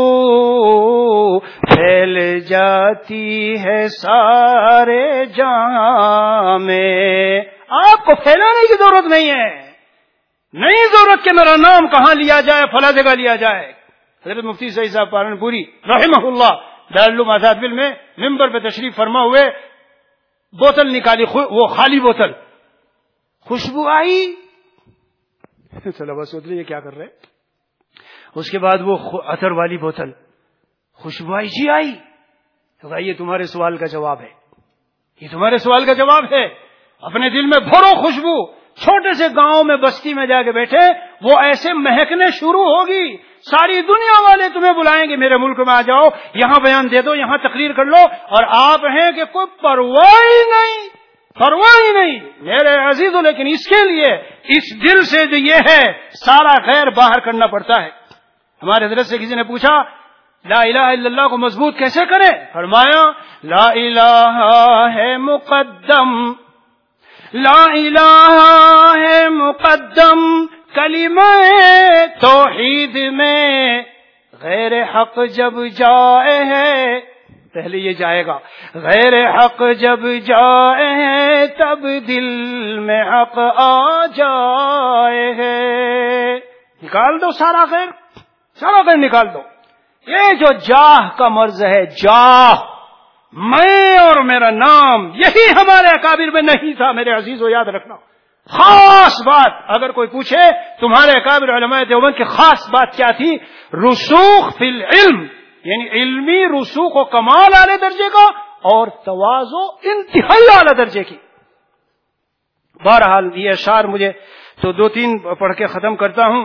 پھیل جاتی ہے سارے جہاں میں۔ آپ کو پھیلانے کی ضرورت نہیں ہے، نہیں ضرورت کہ میرا نام کہاں لیا جائے، فلاں جگہ لیا جائے۔ حضرت مفتی سعید صاحب پالنپوری رحمہ اللہ دارالعلوم آزاد بل میں ممبر پہ تشریف فرما ہوئے، بوتل نکالی، وہ خالی بوتل، خوشبو آئی، طلبا سوچ رہے یہ کیا کر رہے، اس کے بعد وہ عطر والی بوتل، خوشبو آئی، جی آئی، تو بھائی یہ تمہارے سوال کا جواب ہے، یہ تمہارے سوال کا جواب ہے۔ اپنے دل میں بھرو خوشبو، چھوٹے سے گاؤں میں بستی میں جا کے بیٹھے، وہ ایسے مہکنے شروع ہوگی، ساری دنیا والے تمہیں بلائیں گے میرے ملک میں آ جاؤ، یہاں بیان دے دو، یہاں تقریر کر لو، اور آپ ہیں کہ کوئی پرواہ ہی نہیں، پرواہ ہی نہیں میرے عزیزوں۔ لیکن اس کے لیے اس دل سے جو یہ ہے سارا خیر باہر کرنا پڑتا ہے۔ ہمارے حضرت سے کسی نے پوچھا لا الہ الا اللہ کو مضبوط کیسے کریں، فرمایا لا الہ ہے مقدم، لا الہ ہے مقدم کلمہ توحید میں، غیر حق جب جائے ہے، پہلے یہ جائے گا، غیر حق جب جائے ہے تب دل میں حق آ جائے ہے۔ نکال دو سارا خیر، سارا خیر نکال دو۔ یہ جو جاہ کا مرض ہے، جاہ، میں اور میرا نام، یہی ہمارے اکابر میں نہیں تھا میرے عزیزو، یاد رکھنا۔ خاص بات اگر کوئی پوچھے تمہارے اکابر علماء دیوبند کی خاص بات کیا تھی، رسوخ فی العلم، یعنی علمی رسوخ و کمال اعلی درجے کا، اور تواضع انتہائی اعلی درجے کی۔ بہرحال یہ اشعار مجھے تو دو تین پڑھ کے ختم کرتا ہوں۔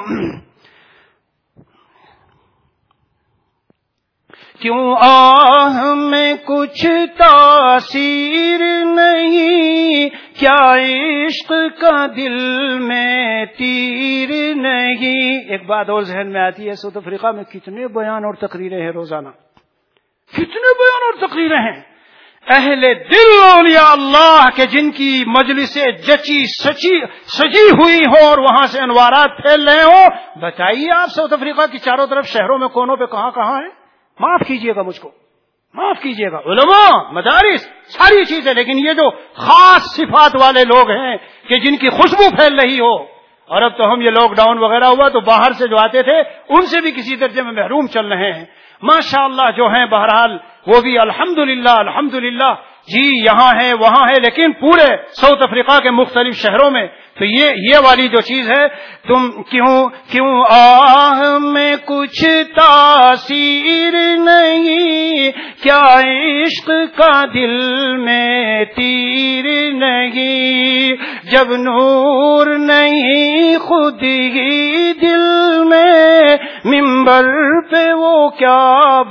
کیوں آہ میں کچھ تاثیر نہیں، کیا عشق کا دل میں تیر نہیں۔ ایک بات اور ذہن میں آتی ہے، ساؤتھ افریقہ میں کتنے بیان اور تقریریں ہیں روزانہ، کتنے بیان اور تقریریں ہیں۔ اہل دل اولیاء اللہ کے جن کی مجلسیں جچی سجی ہوئی ہو اور وہاں سے انوارات پھیل رہے ہوں، بتائیے آپ ساؤتھ افریقہ کی چاروں طرف شہروں میں کونوں پہ کہاں کہاں ہیں؟ معاف کیجئے گا مجھ کو، معاف کیجئے گا، علماء، مدارس، ساری چیزیں، لیکن یہ جو خاص صفات والے لوگ ہیں کہ جن کی خوشبو پھیل رہی ہو۔ اور اب تو ہم یہ لاک ڈاؤن وغیرہ ہوا تو باہر سے جو آتے تھے ان سے بھی کسی درجے میں محروم چل رہے ہیں۔ ماشاءاللہ جو ہیں بہرحال وہ بھی الحمدللہ الحمدللہ جی یہاں ہے وہاں ہے، لیکن پورے ساؤتھ افریقہ کے مختلف شہروں میں تو یہ والی جو چیز ہے، تم کیوں آہ میں کچھ تاثیر نہیں، کیا عشق کا دل میں تیر نہیں، جب نور نہیں خود ہی دل میں، منبر پہ وہ کیا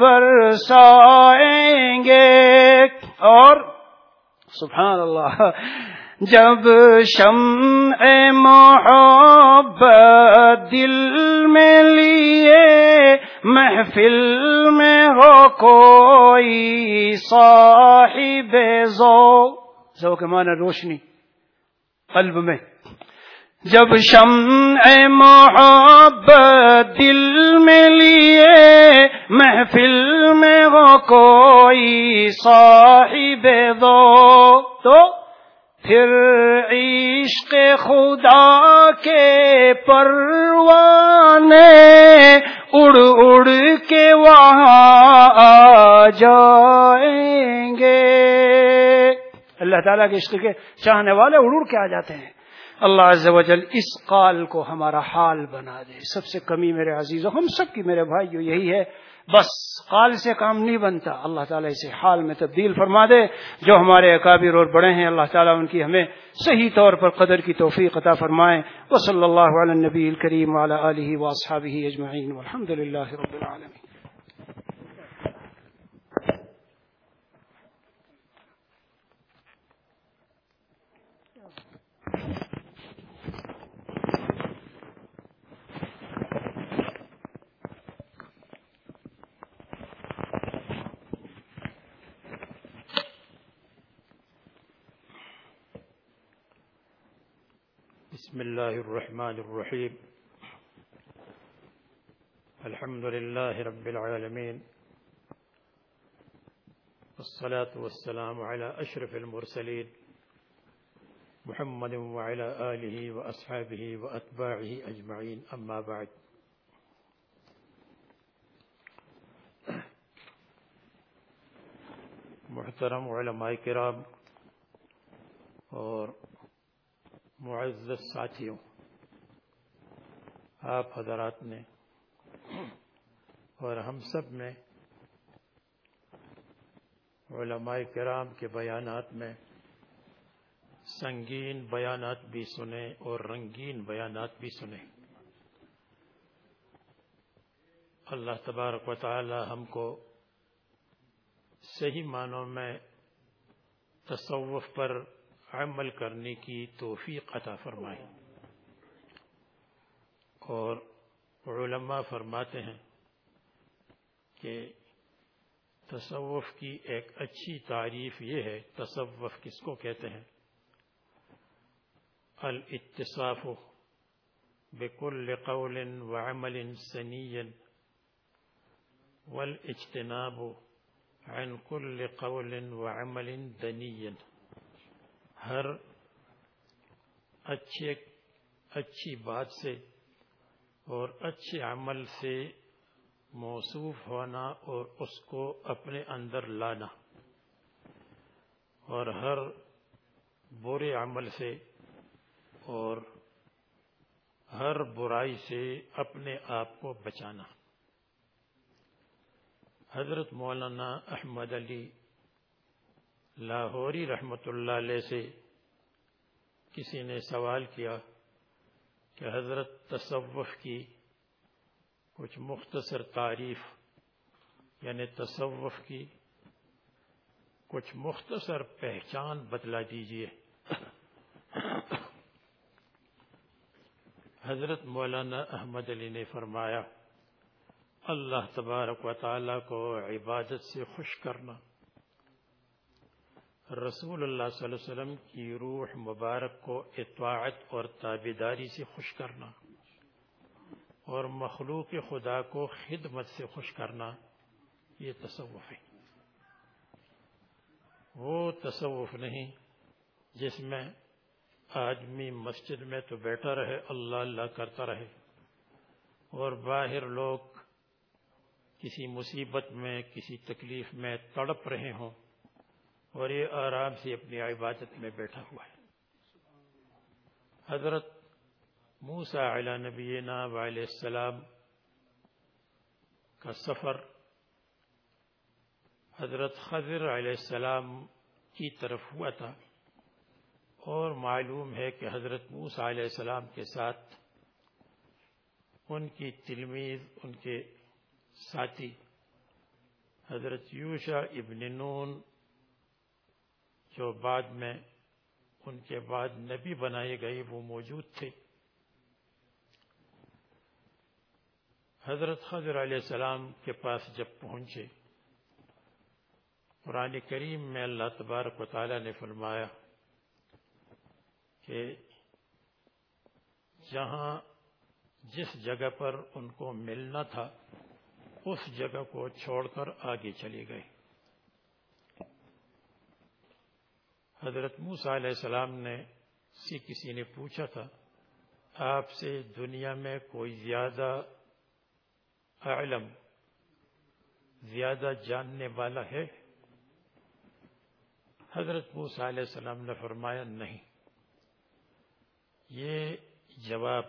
برسائیں گے. اور سبحان اللہ، جب شمع محبت دل میں لیے محفل میں ہو کوئی صاحب ذوق کے معنی روشنی قلب میں، جب شمع محبت دل میں لیے محفل میں ہو کوئی صاحب ذوق، تو پھر عشق خدا کے پروانے اڑ اڑ کے وہاں آ جائیں گے. اللہ تعالیٰ کے عشق کے چاہنے والے اڑ اڑ کے آ جاتے ہیں. اللہ عز و جل اس قال کو ہمارا حال بنا دے. سب سے کمی میرے عزیزوں، ہم سب کی میرے بھائیو یہی ہے، بس قال سے کام نہیں بنتا. اللہ تعالیٰ اسے حال میں تبدیل فرما دے. جو ہمارے اکابر اور بڑے ہیں اللہ تعالیٰ ان کی ہمیں صحیح طور پر قدر کی توفیق عطا فرمائے. وصلی اللہ علی النبی الکریم وعلی آلہ واصحابہ اجمعین والحمد للہ رب العالمین. بسم اللہ الرحمن الرحیم. الحمد للہ رب العالمین، والصلاة والسلام علی اشرف المرسلین محمد وعلی آلہ واصحابہ واتباعہ اجمعین. اما بعد، محترم علماء کرام اور معزز ساتھیوں، آپ حضرات نے اور ہم سب نے علماء کرام کے بیانات میں سنگین بیانات بھی سنے اور رنگین بیانات بھی سنے. اللہ تبارک و تعالی ہم کو صحیح معنوں میں تصوف پر عمل کرنے کی توفیق عطا فرمائے. اور علماء فرماتے ہیں کہ تصوف کی ایک اچھی تعریف یہ ہے. تصوف کس کو کہتے ہیں؟ الاتصاف بكل قول وعمل سنی والاجتناب عن كل قول وعمل دنی. ہر اچھی بات سے اور اچھے عمل سے موصوف ہونا اور اس کو اپنے اندر لانا، اور ہر برے عمل سے اور ہر برائی سے اپنے آپ کو بچانا. حضرت مولانا احمد علی لاہوری رحمۃ اللہ علیہ سے کسی نے سوال کیا کہ حضرت تصوف کی کچھ مختصر تعریف، یعنی تصوف کی کچھ مختصر پہچان بتلا دیجیے. حضرت مولانا احمد علی نے فرمایا، اللہ تبارک و تعالی کو عبادت سے خوش کرنا، رسول اللہ صلی اللہ علیہ وسلم کی روح مبارک کو اطاعت اور تابعداری سے خوش کرنا، اور مخلوق خدا کو خدمت سے خوش کرنا، یہ تصوف ہے. وہ تصوف نہیں جس میں آدمی مسجد میں تو بیٹھا رہے، اللہ اللہ کرتا رہے، اور باہر لوگ کسی مصیبت میں کسی تکلیف میں تڑپ رہے ہوں اور یہ آرام سے اپنی عبادت میں بیٹھا ہوا ہے. حضرت موسیٰ علیہ نبینا وعلیہ السلام کا سفر حضرت خضر علیہ السلام کی طرف ہوا تھا، اور معلوم ہے کہ حضرت موسیٰ علیہ السلام کے ساتھ ان کی تلمیذ، ان کے ساتھی حضرت یوشع ابن نون، جو بعد میں ان کے بعد نبی بنائے گئے، وہ موجود تھے۔ حضرت خضر علیہ السلام کے پاس جب پہنچے، قرآن کریم میں اللہ تبارک و تعالی نے فرمایا کہ جس جگہ پر ان کو ملنا تھا اس جگہ کو چھوڑ کر آگے چلے گئے۔ حضرت موسیٰ علیہ السلام نے کسی نے پوچھا تھا، آپ سے دنیا میں کوئی زیادہ علم، زیادہ جاننے والا ہے؟ حضرت موسیٰ علیہ السلام نے فرمایا نہیں۔ یہ جواب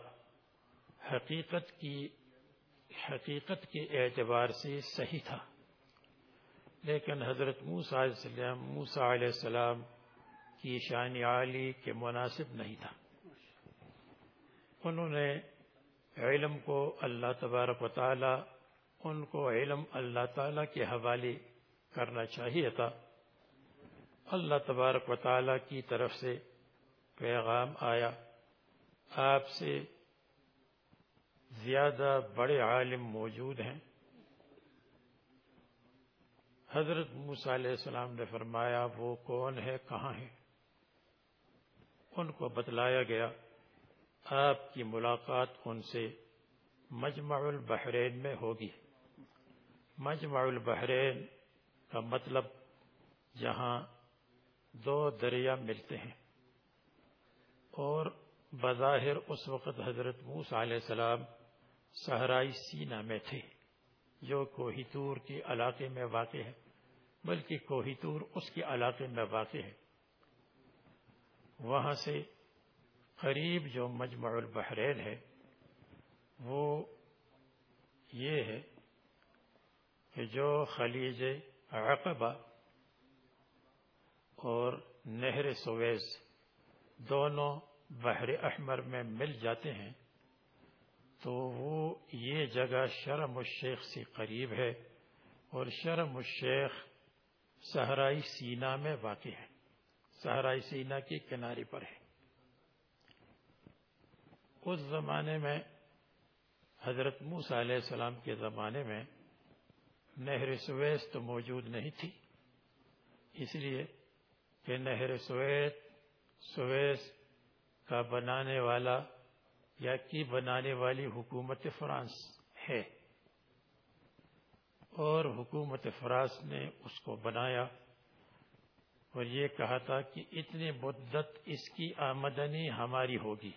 حقیقت کے اعتبار سے صحیح تھا، لیکن حضرت موسیٰ علیہ السلام کی شان عالی کے مناسب نہیں تھا۔ انہوں نے علم کو اللہ تبارک و تعالی، ان کو علم اللہ تعالی کے حوالے کرنا چاہیے تھا۔ اللہ تبارک و تعالی کی طرف سے پیغام آیا، آپ سے زیادہ بڑے عالم موجود ہیں۔ حضرت موسیٰ علیہ السلام نے فرمایا وہ کون ہے، کہاں ہے؟ ان کو بتلایا گیا آپ کی ملاقات ان سے مجمع البحرین میں ہوگی۔ مجمع البحرین کا مطلب جہاں دو دریا ملتے ہیں، اور بظاہر اس وقت حضرت موسیٰ علیہ السلام صحرائی سینا میں تھے، جو کوہی طور کے علاقے میں واقع ہے، بلکہ کوہی طور اس کے علاقے میں واقع ہے۔ وہاں سے قریب جو مجمع البحرین ہے وہ یہ ہے کہ جو خلیج عقبہ اور نہر سویز دونوں بحر احمر میں مل جاتے ہیں، تو وہ یہ جگہ شرم الشیخ سے قریب ہے، اور شرم الشیخ صحرائی سینا میں واقع ہے، صحرائی سینا کے کنارے پر ہے۔ اس زمانے میں حضرت موسیٰ علیہ السلام کے زمانے میں نہر سویز تو موجود نہیں تھی، اس لیے کہ نہر سویز کا بنانے والا یا کی بنانے والی حکومت فرانس ہے، اور حکومت فرانس نے اس کو بنایا اور یہ کہا تھا کہ اتنی مدت اس کی آمدنی ہماری ہوگی،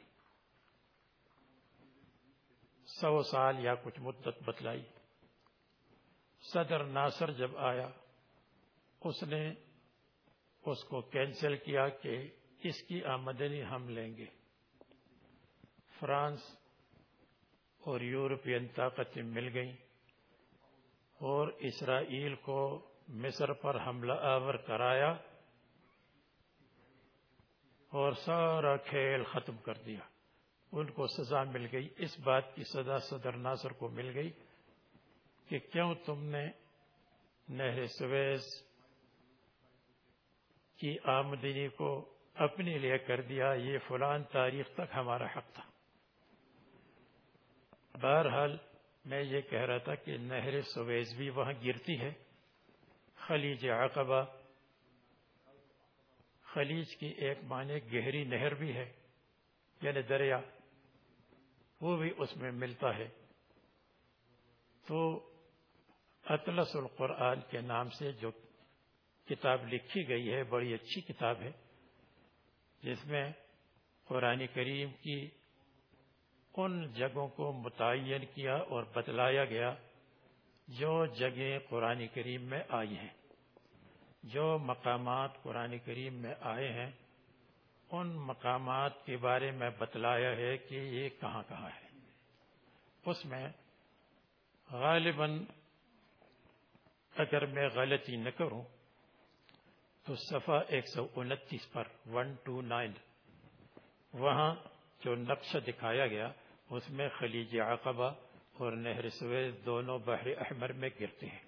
100 سال یا کچھ مدت بتلائی۔ صدر ناصر جب آیا اس نے اس کو کینسل کیا کہ اس کی آمدنی ہم لیں گے۔ فرانس اور یورپین طاقتیں مل گئیں اور اسرائیل کو مصر پر حملہ آور کرایا اور سارا کھیل ختم کر دیا۔ ان کو سزا مل گئی، اس بات کی سزا صدر ناصر کو مل گئی کہ کیوں تم نے نہر سویز کی آمدنی کو اپنے لیے کر دیا، یہ فلان تاریخ تک ہمارا حق تھا۔ بہرحال میں یہ کہہ رہا تھا کہ نہر سویز بھی وہاں گرتی ہے، خلیج عقبہ، خلیج کی ایک معنی گہری نہر بھی ہے، یعنی دریا، وہ بھی اس میں ملتا ہے۔ تو اطلس القرآن کے نام سے جو کتاب لکھی گئی ہے، بڑی اچھی کتاب ہے، جس میں قرآن کریم کی ان جگہوں کو متعین کیا اور بتلایا گیا جو جگہیں قرآن کریم میں آئی ہیں، جو مقامات قرآن کریم میں آئے ہیں، ان مقامات کے بارے میں بتلایا ہے کہ یہ کہاں کہاں ہے۔ اس میں غالباً اگر میں غلطی نہ کروں تو صفحہ 129 پر 129 وہاں جو نقشہ دکھایا گیا اس میں خلیج عقبہ اور نہر سویز دونوں بحر احمر میں گرتے ہیں۔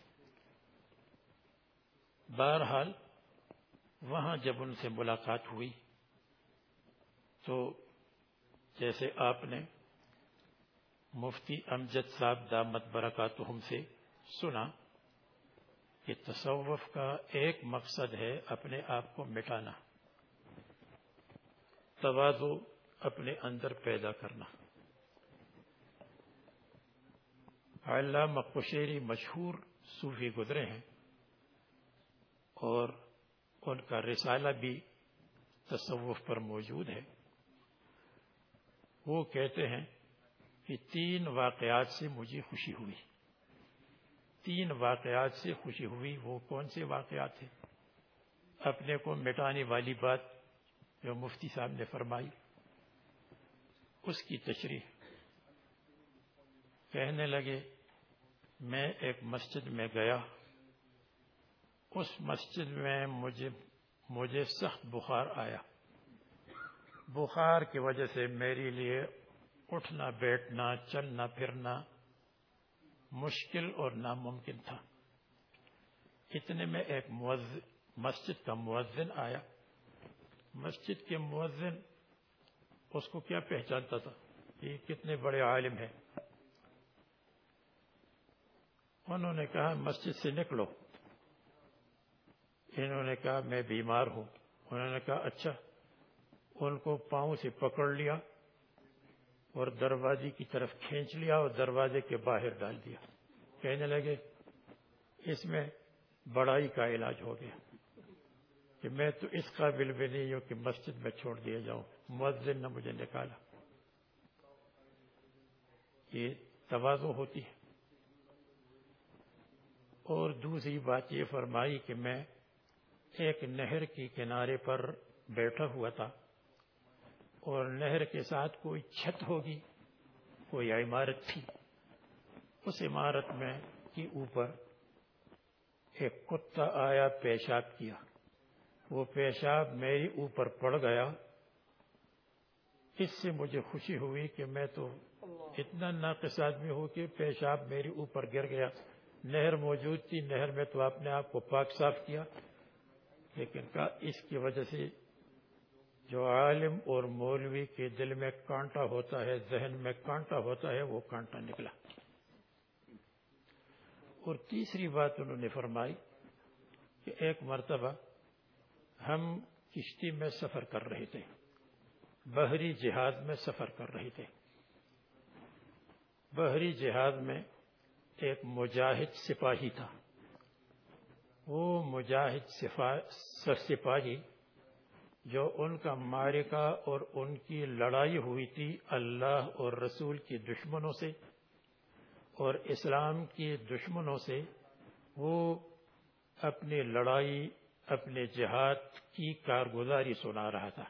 بہرحال وہاں جب ان سے ملاقات ہوئی تو جیسے آپ نے مفتی امجد صاحب دامت برکاتہم سے سنا کہ تصوف کا ایک مقصد ہے اپنے آپ کو مٹانا، تواضع اپنے اندر پیدا کرنا۔ علامہ قشیری مشہور صوفی گزرے ہیں اور ان کا رسالہ بھی تصوف پر موجود ہے۔ وہ کہتے ہیں کہ 3 واقعات سے مجھے خوشی ہوئی، 3 واقعات سے خوشی ہوئی۔ وہ کون سے واقعات ہیں؟ اپنے کو مٹانے والی بات جو مفتی صاحب نے فرمائی اس کی تشریح۔ کہنے لگے میں ایک مسجد میں گیا، اس مسجد میں مجھے سخت بخار آیا۔ بخار کی وجہ سے میرے لیے اٹھنا بیٹھنا چلنا پھرنا مشکل اور ناممکن تھا۔ اتنے میں ایک مسجد کا مؤذن آیا۔ مسجد کے مؤذن اس کو کیا پہچانتا تھا کہ کتنے بڑے عالم ہیں۔ انہوں نے کہا مسجد سے نکلو۔ انہوں نے کہا میں بیمار ہوں۔ انہوں نے کہا اچھا۔ ان کو پاؤں سے پکڑ لیا اور دروازے کی طرف کھینچ لیا اور دروازے کے باہر ڈال دیا۔ کہنے لگے اس میں بڑائی کا علاج ہو گیا کہ میں تو اس قابل بھی نہیں ہوں کہ مسجد میں چھوڑ دیا جاؤں، مؤذن نے مجھے نکالا۔ یہ تواضع ہوتی ہے۔ اور دوسری بات یہ فرمائی کہ میں ایک نہر کے کنارے پر بیٹھا ہوا تھا اور نہر کے ساتھ کوئی چھت ہوگی، کوئی عمارت تھی۔ اس عمارت میں کے اوپر ایک کتا آیا، پیشاب کیا۔ وہ پیشاب میرے اوپر پڑ گیا۔ اس سے مجھے خوشی ہوئی کہ میں تو اتنا ناقص آدمی ہوں کہ پیشاب میرے اوپر گر گیا۔ نہر موجود تھی، نہر میں تو اپنے آپ کو پاک صاف کیا، لیکن کہا اس کی وجہ سے جو عالم اور مولوی کے دل میں کانٹا ہوتا ہے، ذہن میں کانٹا ہوتا ہے، وہ کانٹا نکلا۔ اور تیسری بات انہوں نے فرمائی کہ ایک مرتبہ ہم کشتی میں سفر کر رہے تھے، بحری جہاز میں سفر کر رہے تھے۔ بحری جہاز میں ایک مجاہد سپاہی تھا۔ وہ مجاہد سپاہی جو ان کا معرکہ اور ان کی لڑائی ہوئی تھی اللہ اور رسول کے دشمنوں سے اور اسلام کے دشمنوں سے، وہ اپنی لڑائی اپنے جہاد کی کارگزاری سنا رہا تھا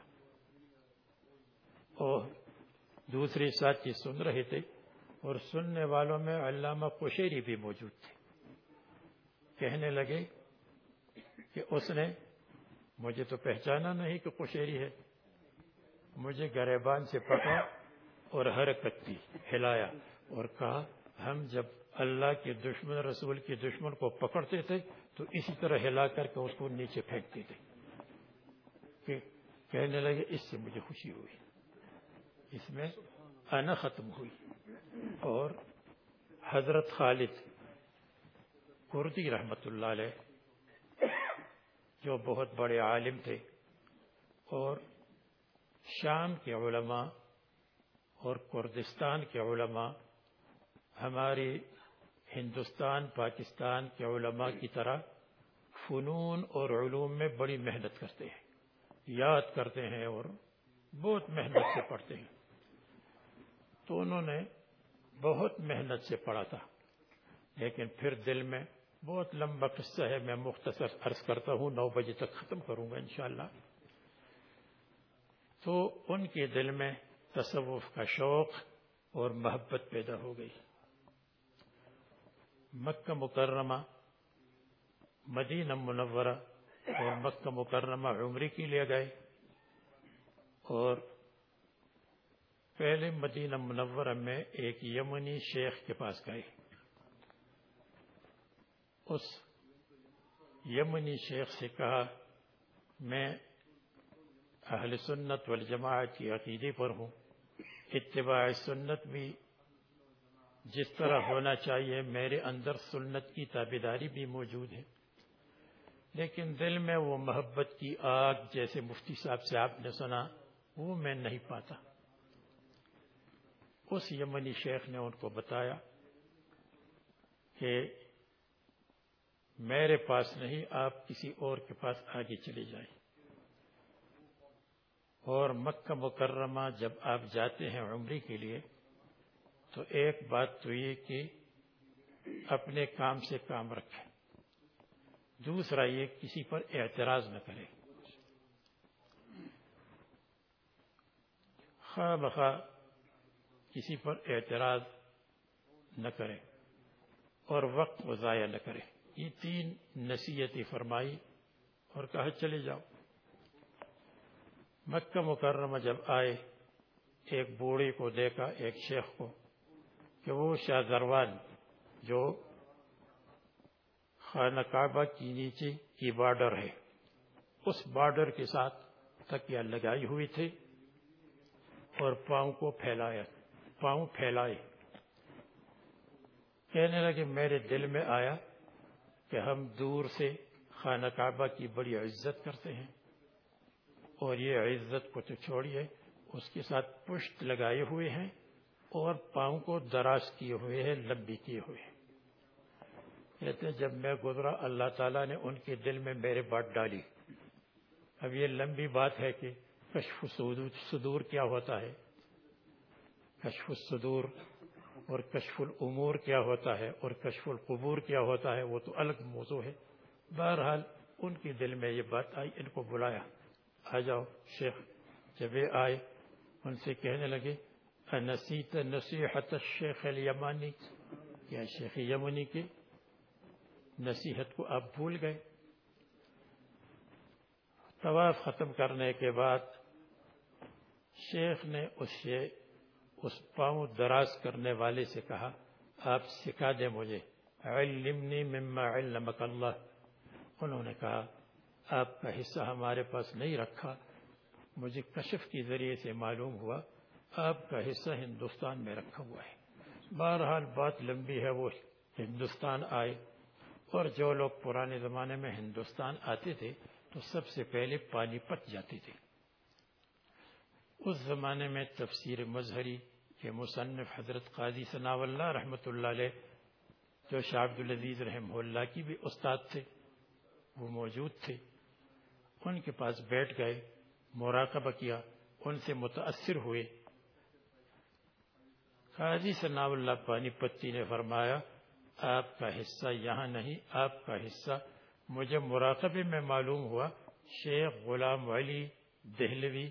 اور دوسرے ساتھی سن رہے تھے، اور سننے والوں میں علامہ قشیری بھی موجود تھے۔ کہنے لگے کہ اس نے مجھے تو پہچانا نہیں کہ قشیری ہے، مجھے گریبان سے پکڑا اور حرکت کی، ہلایا اور کہا ہم جب اللہ کے دشمن رسول کے دشمن کو پکڑتے تھے تو اسی طرح ہلا کر کے اس کو نیچے پھینکتے تھے۔ کہ کہنے لگے اس سے مجھے خوشی ہوئی، اس میں انا ختم ہوئی۔ اور حضرت خالد کردی رحمت اللہ علیہ جو بہت بڑے عالم تھے، اور شام کے علماء اور کردستان کے علماء ہمارے ہندوستان پاکستان کے علماء کی طرح فنون اور علوم میں بڑی محنت کرتے ہیں، یاد کرتے ہیں اور بہت محنت سے پڑھتے ہیں۔ تو انہوں نے بہت محنت سے پڑھا تھا، لیکن پھر دل میں بہت لمبا قصہ ہے، میں مختصر عرض کرتا ہوں، 9 بجے تک ختم کروں گا انشاءاللہ۔ تو ان کے دل میں تصوف کا شوق اور محبت پیدا ہو گئی۔ مکہ مکرمہ، مدینہ منورہ اور مکہ مکرمہ عمرے کے لیے گئے، اور پہلے مدینہ منورہ میں ایک یمنی شیخ کے پاس گئے. اس یمنی شیخ سے کہا میں اہل سنت والجماعت کی عقیدے پر ہوں، اتباع سنت بھی جس طرح ہونا چاہیے میرے اندر سنت کی تابعداری بھی موجود ہے، لیکن دل میں وہ محبت کی آگ جیسے مفتی صاحب سے آپ نے سنا وہ میں نہیں پاتا. اس یمنی شیخ نے ان کو بتایا کہ میرے پاس نہیں، آپ کسی اور کے پاس آگے چلے جائیں. اور مکہ مکرمہ جب آپ جاتے ہیں عمرے کے لیے تو ایک بات تو یہ کہ اپنے کام سے کام رکھیں، دوسرا یہ کسی پر اعتراض نہ کریں، خواہ بخواہ کسی پر اعتراض نہ کریں اور وقت کو ضائع نہ کریں. یہ 3 نصیحتیں فرمائی اور کہا چلے جاؤ. مکہ مکرمہ جب آئے ایک بوڑھے کو دیکھا، ایک شیخ کو، کہ وہ شاہ زروان جو خانہ کعبہ کی نیچے کی بارڈر ہے اس بارڈر کے ساتھ تکیہ لگائی ہوئی تھی اور پاؤں پھیلائے. کہنے لگے میرے دل میں آیا کہ ہم دور سے خانہ کعبہ کی بڑی عزت کرتے ہیں اور یہ عزت کو تو چھوڑیے، اس کے ساتھ پشت لگائے ہوئے ہیں اور پاؤں کو دراز کیے ہوئے ہیں، لمبی کیے ہوئے ہیں. کہتے ہیں جب میں گزرا اللہ تعالیٰ نے ان کے دل میں میرے بات ڈالی. اب یہ لمبی بات ہے کہ کشف الصدور کیا ہوتا ہے، کشف الصدور اور کشف الامور کیا ہوتا ہے اور کشف القبور کیا ہوتا ہے وہ تو الگ موضوع ہے. بہرحال ان کے دل میں یہ بات آئی، ان کو بلایا، آ جاؤ شیخ. جب یہ آئے ان سے کہنے لگے انسیت نصیحت الشیخ الیمانی، یا شیخ یمنی کی نصیحت کو آپ بھول گئے. طواف ختم کرنے کے بعد شیخ نے اس پاؤں دراز کرنے والے سے کہا آپ سکھا دیں مجھے، علمنی مما علمک اللہ. انہوں نے کہا آپ کا حصہ ہمارے پاس نہیں رکھا، مجھے کشف کے ذریعے سے معلوم ہوا آپ کا حصہ ہندوستان میں رکھا ہوا ہے. بہرحال بات لمبی ہے. وہ ہندوستان آئے اور جو لوگ پرانے زمانے میں ہندوستان آتے تھے تو سب سے پہلے پانی پت جاتے تھے. اس زمانے میں تفسیر مظہری کے مصنف حضرت قاضی ثناء اللہ رحمۃ اللہ علیہ جو شاہ عبد العزیز رحمہ اللہ کی بھی استاد تھے وہ موجود تھے. ان کے پاس بیٹھ گئے، مراقبہ کیا، ان سے متاثر ہوئے. قاضی ثناء اللہ پانی پتی نے فرمایا آپ کا حصہ یہاں نہیں، آپ کا حصہ مجھے مراقبے میں معلوم ہوا شیخ غلام علی دہلوی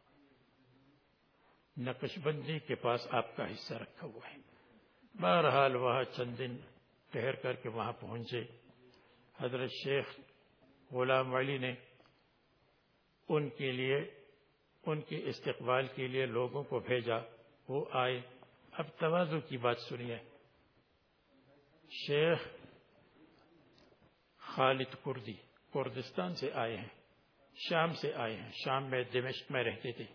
نقشبندی کے پاس آپ کا حصہ رکھا ہوا ہے. بہرحال وہاں چند دن ٹھہر کر کے وہاں پہنچے. حضرت شیخ غلام علی نے ان کے استقبال کے لیے لوگوں کو بھیجا، وہ آئے. اب تواضع کی بات سنیے. شیخ خالد کردی کردستان سے آئے ہیں، شام سے آئے ہیں، شام میں دمشق میں رہتے تھے،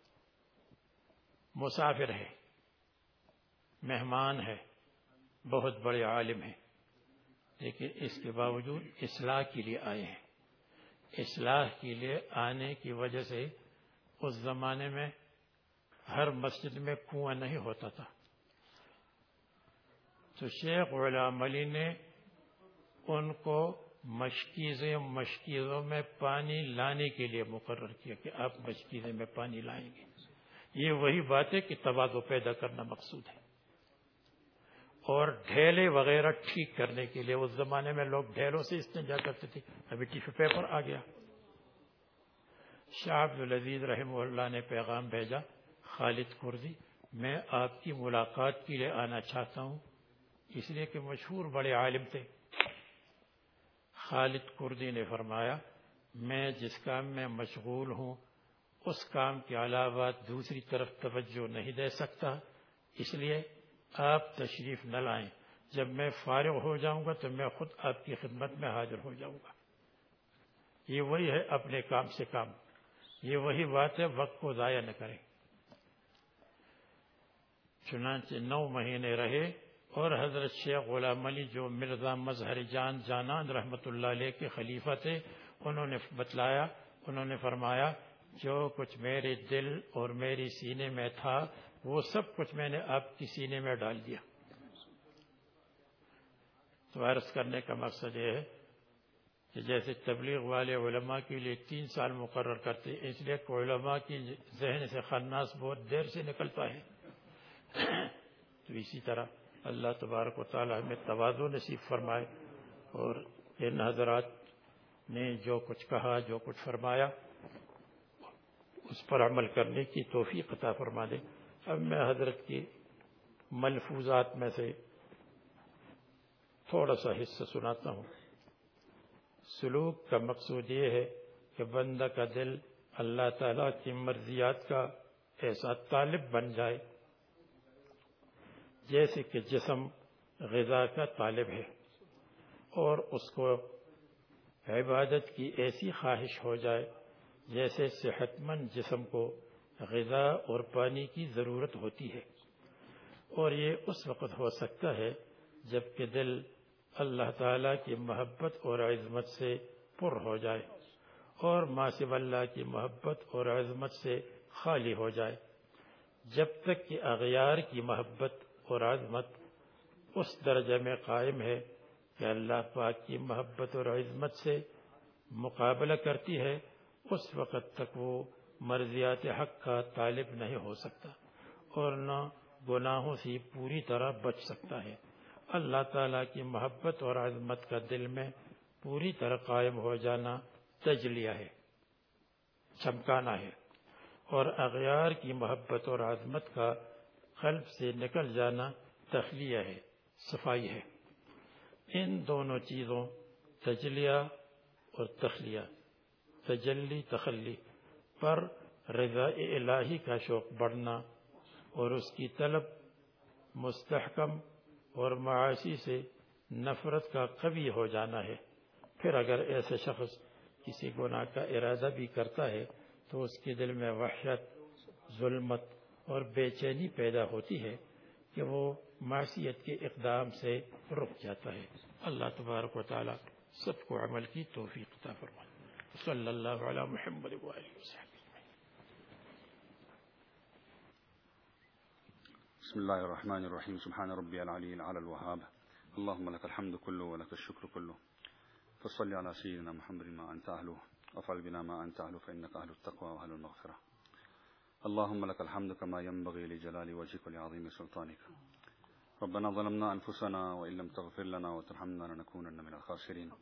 مسافر ہے، مہمان ہے، بہت بڑے عالم ہیں، لیکن اس کے باوجود اصلاح کے لیے آئے ہیں. اصلاح کے لیے آنے کی وجہ سے اس زمانے میں ہر مسجد میں کنواں نہیں ہوتا تھا، تو شیخ غلام علی نے ان کو مشکیزوں میں پانی لانے کے لیے مقرر کیا کہ آپ مشکیزے میں پانی لائیں گے. یہ وہی بات ہے کہ تواضع پیدا کرنا مقصود ہے. اور ڈھیلے وغیرہ ٹھیک کرنے کے لیے اس زمانے میں لوگ ڈھیلوں سے استنجا کرتے تھے، ابھی ٹیشو پیپر آ گیا. شاہ عبد العزیز رحمہ اللہ نے پیغام بھیجا خالد کردی میں آپ کی ملاقات کے لیے آنا چاہتا ہوں، اس لیے کہ مشہور بڑے عالم تھے. خالد کردی نے فرمایا میں جس کام میں مشغول ہوں اس کام کے علاوہ دوسری طرف توجہ نہیں دے سکتا، اس لیے آپ تشریف نہ لائیں۔ جب میں فارغ ہو جاؤں گا تو میں خود آپ کی خدمت میں حاضر ہو جاؤں گا۔ یہ وہی ہے اپنے کام سے کام، یہ وہی بات ہے، وقت کو ضائع نہ کریں۔ چنانچہ 9 مہینے رہے اور حضرت شیخ غلام علی جو مرزا مظہر جان جانان رحمۃ اللہ علیہ کے خلیفہ تھے، انہوں نے بتلایا، انہوں نے فرمایا جو کچھ میرے دل اور میری سینے میں تھا وہ سب کچھ میں نے آپ کی سینے میں ڈال دیا۔ تو عرض کرنے کا مقصد یہ ہے کہ جیسے تبلیغ والے علماء کے لیے 3 سال مقرر کرتے، اس لیے کہ علماء کی ذہن سے خناس بہت دیر سے نکلتا ہے، تو اسی طرح اللہ تبارک و تعالی ہمیں تواضع نصیب فرمائے اور ان حضرات نے جو کچھ کہا، جو کچھ فرمایا، اس پر عمل کرنے کی توفیق عطا فرما دے۔ اب میں حضرت کی ملفوظات میں سے تھوڑا سا حصہ سناتا ہوں۔ سلوک کا مقصود یہ ہے کہ بندہ کا دل اللہ تعالیٰ کی مرضیات کا ایسا طالب بن جائے جیسے کہ جسم غذا کا طالب ہے، اور اس کو عبادت کی ایسی خواہش ہو جائے جیسے صحت مند جسم کو غذا اور پانی کی ضرورت ہوتی ہے۔ اور یہ اس وقت ہو سکتا ہے جب کہ دل اللہ تعالیٰ کی محبت اور عظمت سے پر ہو جائے اور ما سوی اللہ کی محبت اور عظمت سے خالی ہو جائے۔ جب تک کہ اغیار کی محبت اور عظمت اس درجے میں قائم ہے کہ اللہ پاک کی محبت اور عظمت سے مقابلہ کرتی ہے، اس وقت تک وہ مرضیات حق کا طالب نہیں ہو سکتا اور نہ گناہوں سے پوری طرح بچ سکتا ہے۔ اللہ تعالیٰ کی محبت اور عظمت کا دل میں پوری طرح قائم ہو جانا تجلیہ ہے، چمکانا ہے، اور اغیار کی محبت اور عظمت کا قلب سے نکل جانا تخلیہ ہے، صفائی ہے۔ ان دونوں چیزوں تجلیہ اور تخلیہ، تجلی تخلی پر رضا الہی کا شوق بڑھنا اور اس کی طلب مستحکم اور معاصی سے نفرت کا قوی ہو جانا ہے۔ پھر اگر ایسے شخص کسی گناہ کا ارادہ بھی کرتا ہے تو اس کے دل میں وحشت، ظلمت اور بے چینی پیدا ہوتی ہے کہ وہ معصیت کے اقدام سے رک جاتا ہے۔ اللہ تبارک و تعالی سب کو عمل کی توفیق عطا فرمائے۔ صلی اللہ علی محمد وآلہ وسلم۔ بسم الله الرحمن الرحيم. سبحان ربي العلي العلى الوهاب. اللهم لك الحمد كله ولك الشكر كله. فصل على سيدنا محمد ما أنت أهله وافعل بنا ما أنت أهله فإنك أهل التقوى وأهل المغفرة. اللهم لك الحمد كما ينبغي لجلال وجهك ولعظيم سلطانك. ربنا ظلمنا أنفسنا وإن لم تغفر لنا وترحمنا لنكونن من الخاسرين.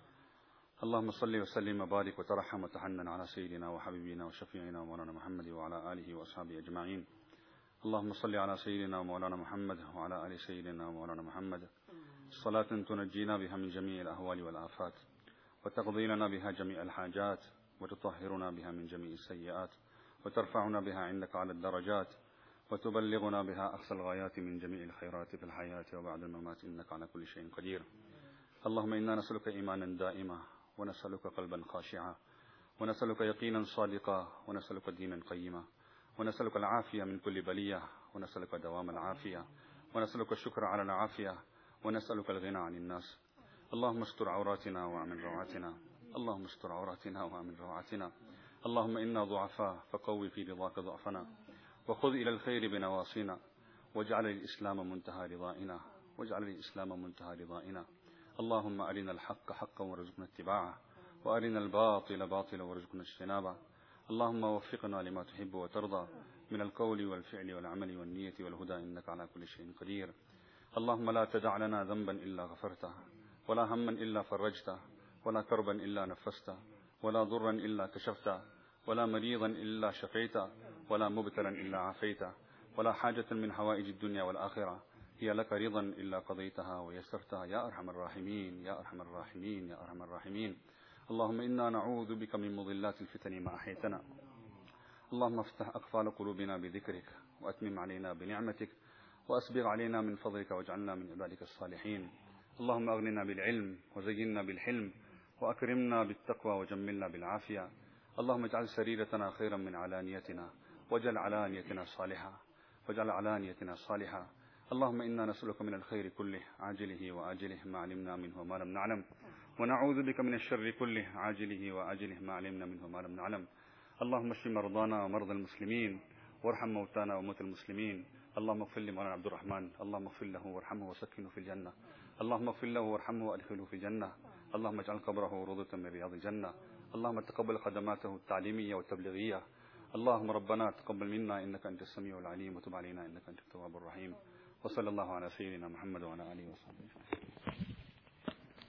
اللهم صل وسلم وبارك وترحم وتحنن على سيدنا وحبيبنا وشفيعنا ومولانا محمد وعلى آله وأصحابه أجمعين. اللهم صل على سيدنا ومولانا محمد وعلى آل سيدنا ومولانا محمد صلاة تنجينا بها من جميع الأهوال والآفات وتقضي لنا بها جميع الحاجات وتطهرنا بها من جميع السيئات وترفعنا بها عندك على الدرجات وتبلغنا بها أقصى الغايات من جميع الخيرات في الحياة وبعد الممات إنك على كل شيء قدير. اللهم إنا نسألك إيمانا دائما ونسألك قلبا خاشعا ونسألك يقينا صادقا ونسألك دينا قيما ونسألك العافية من كل بلية ونسألك دوام العافية ونسألك الشكر على العافية ونسألك الغنى عن الناس. اللهم استر عوراتنا وأمن روعاتنا. اللهم استر عوراتنا وأمن روعاتنا. اللهم إنا ضعفاء فقوي في رضاك ضعفنا وخذ إلى الخير بنواصينا واجعل الإسلام منتهى رضائنا واجعل الإسلام منتهى رضائنا. اللهم أرنا الحق حقا وارزقنا اتباعه وأرنا الباطل باطلا وارزقنا اجتنابه. اللهم وفقنا لما تحب وترضى من القول والفعل والعمل والنية والهدى إنك على كل شيء قدير. اللهم لا تدع لنا ذنبا إلا غفرته ولا هما إلا فرجته ولا كربا إلا نفسته ولا ضرا إلا كشفته ولا مريضا إلا شفيته ولا مبتلا إلا عافيته ولا حاجة من حوائج الدنيا والآخرة هي لك رضا إلا قضيتها ويسرتها يا أرحم الراحمين يا أرحم الراحمين يا أرحم الراحمين. اللهم إنا نعوذ بك من مضلات الفتن ما أحيتنا اللهم افتح أقفال قلوبنا بذكرك وأتمم علينا بنعمتك وأسبغ علينا من فضلك واجعلنا من عبادك الصالحين. اللهم أغننا بالعلم وزينا بالحلم وأكرمنا بالتقوى وجملنا بالعافية. اللهم اجعل سريرتنا خيرا من علانيتنا واجعل علانيتنا صالحة. اللهم إنا نسألك من الخير كله عاجله وآجله ما علمنا منه وما لم نعلم، ونعوذ بك من الشر كله عاجله وآجله ما علمنا منه وما لم نعلم. اللهم اشف مرضانا ومرضى المسلمين وارحم موتانا وموتى المسلمين. اللهم اغفر لمولانا عبد الرحمن، اللهم اغفر له وارحمه وسكنه في الجنة. اللهم اغفر له وارحمه وادخله في الجنة. اللهم اجعل قبره روضة من رياض الجنة. اللهم تقبل خدماته التعليمية والتبليغية. اللهم ربنا تقبل منا إنك أنت السميع العليم وتب علينا إنك أنت التواب الرحيم. وصلى الله على سيدنا محمد وعلى آله وصحبه.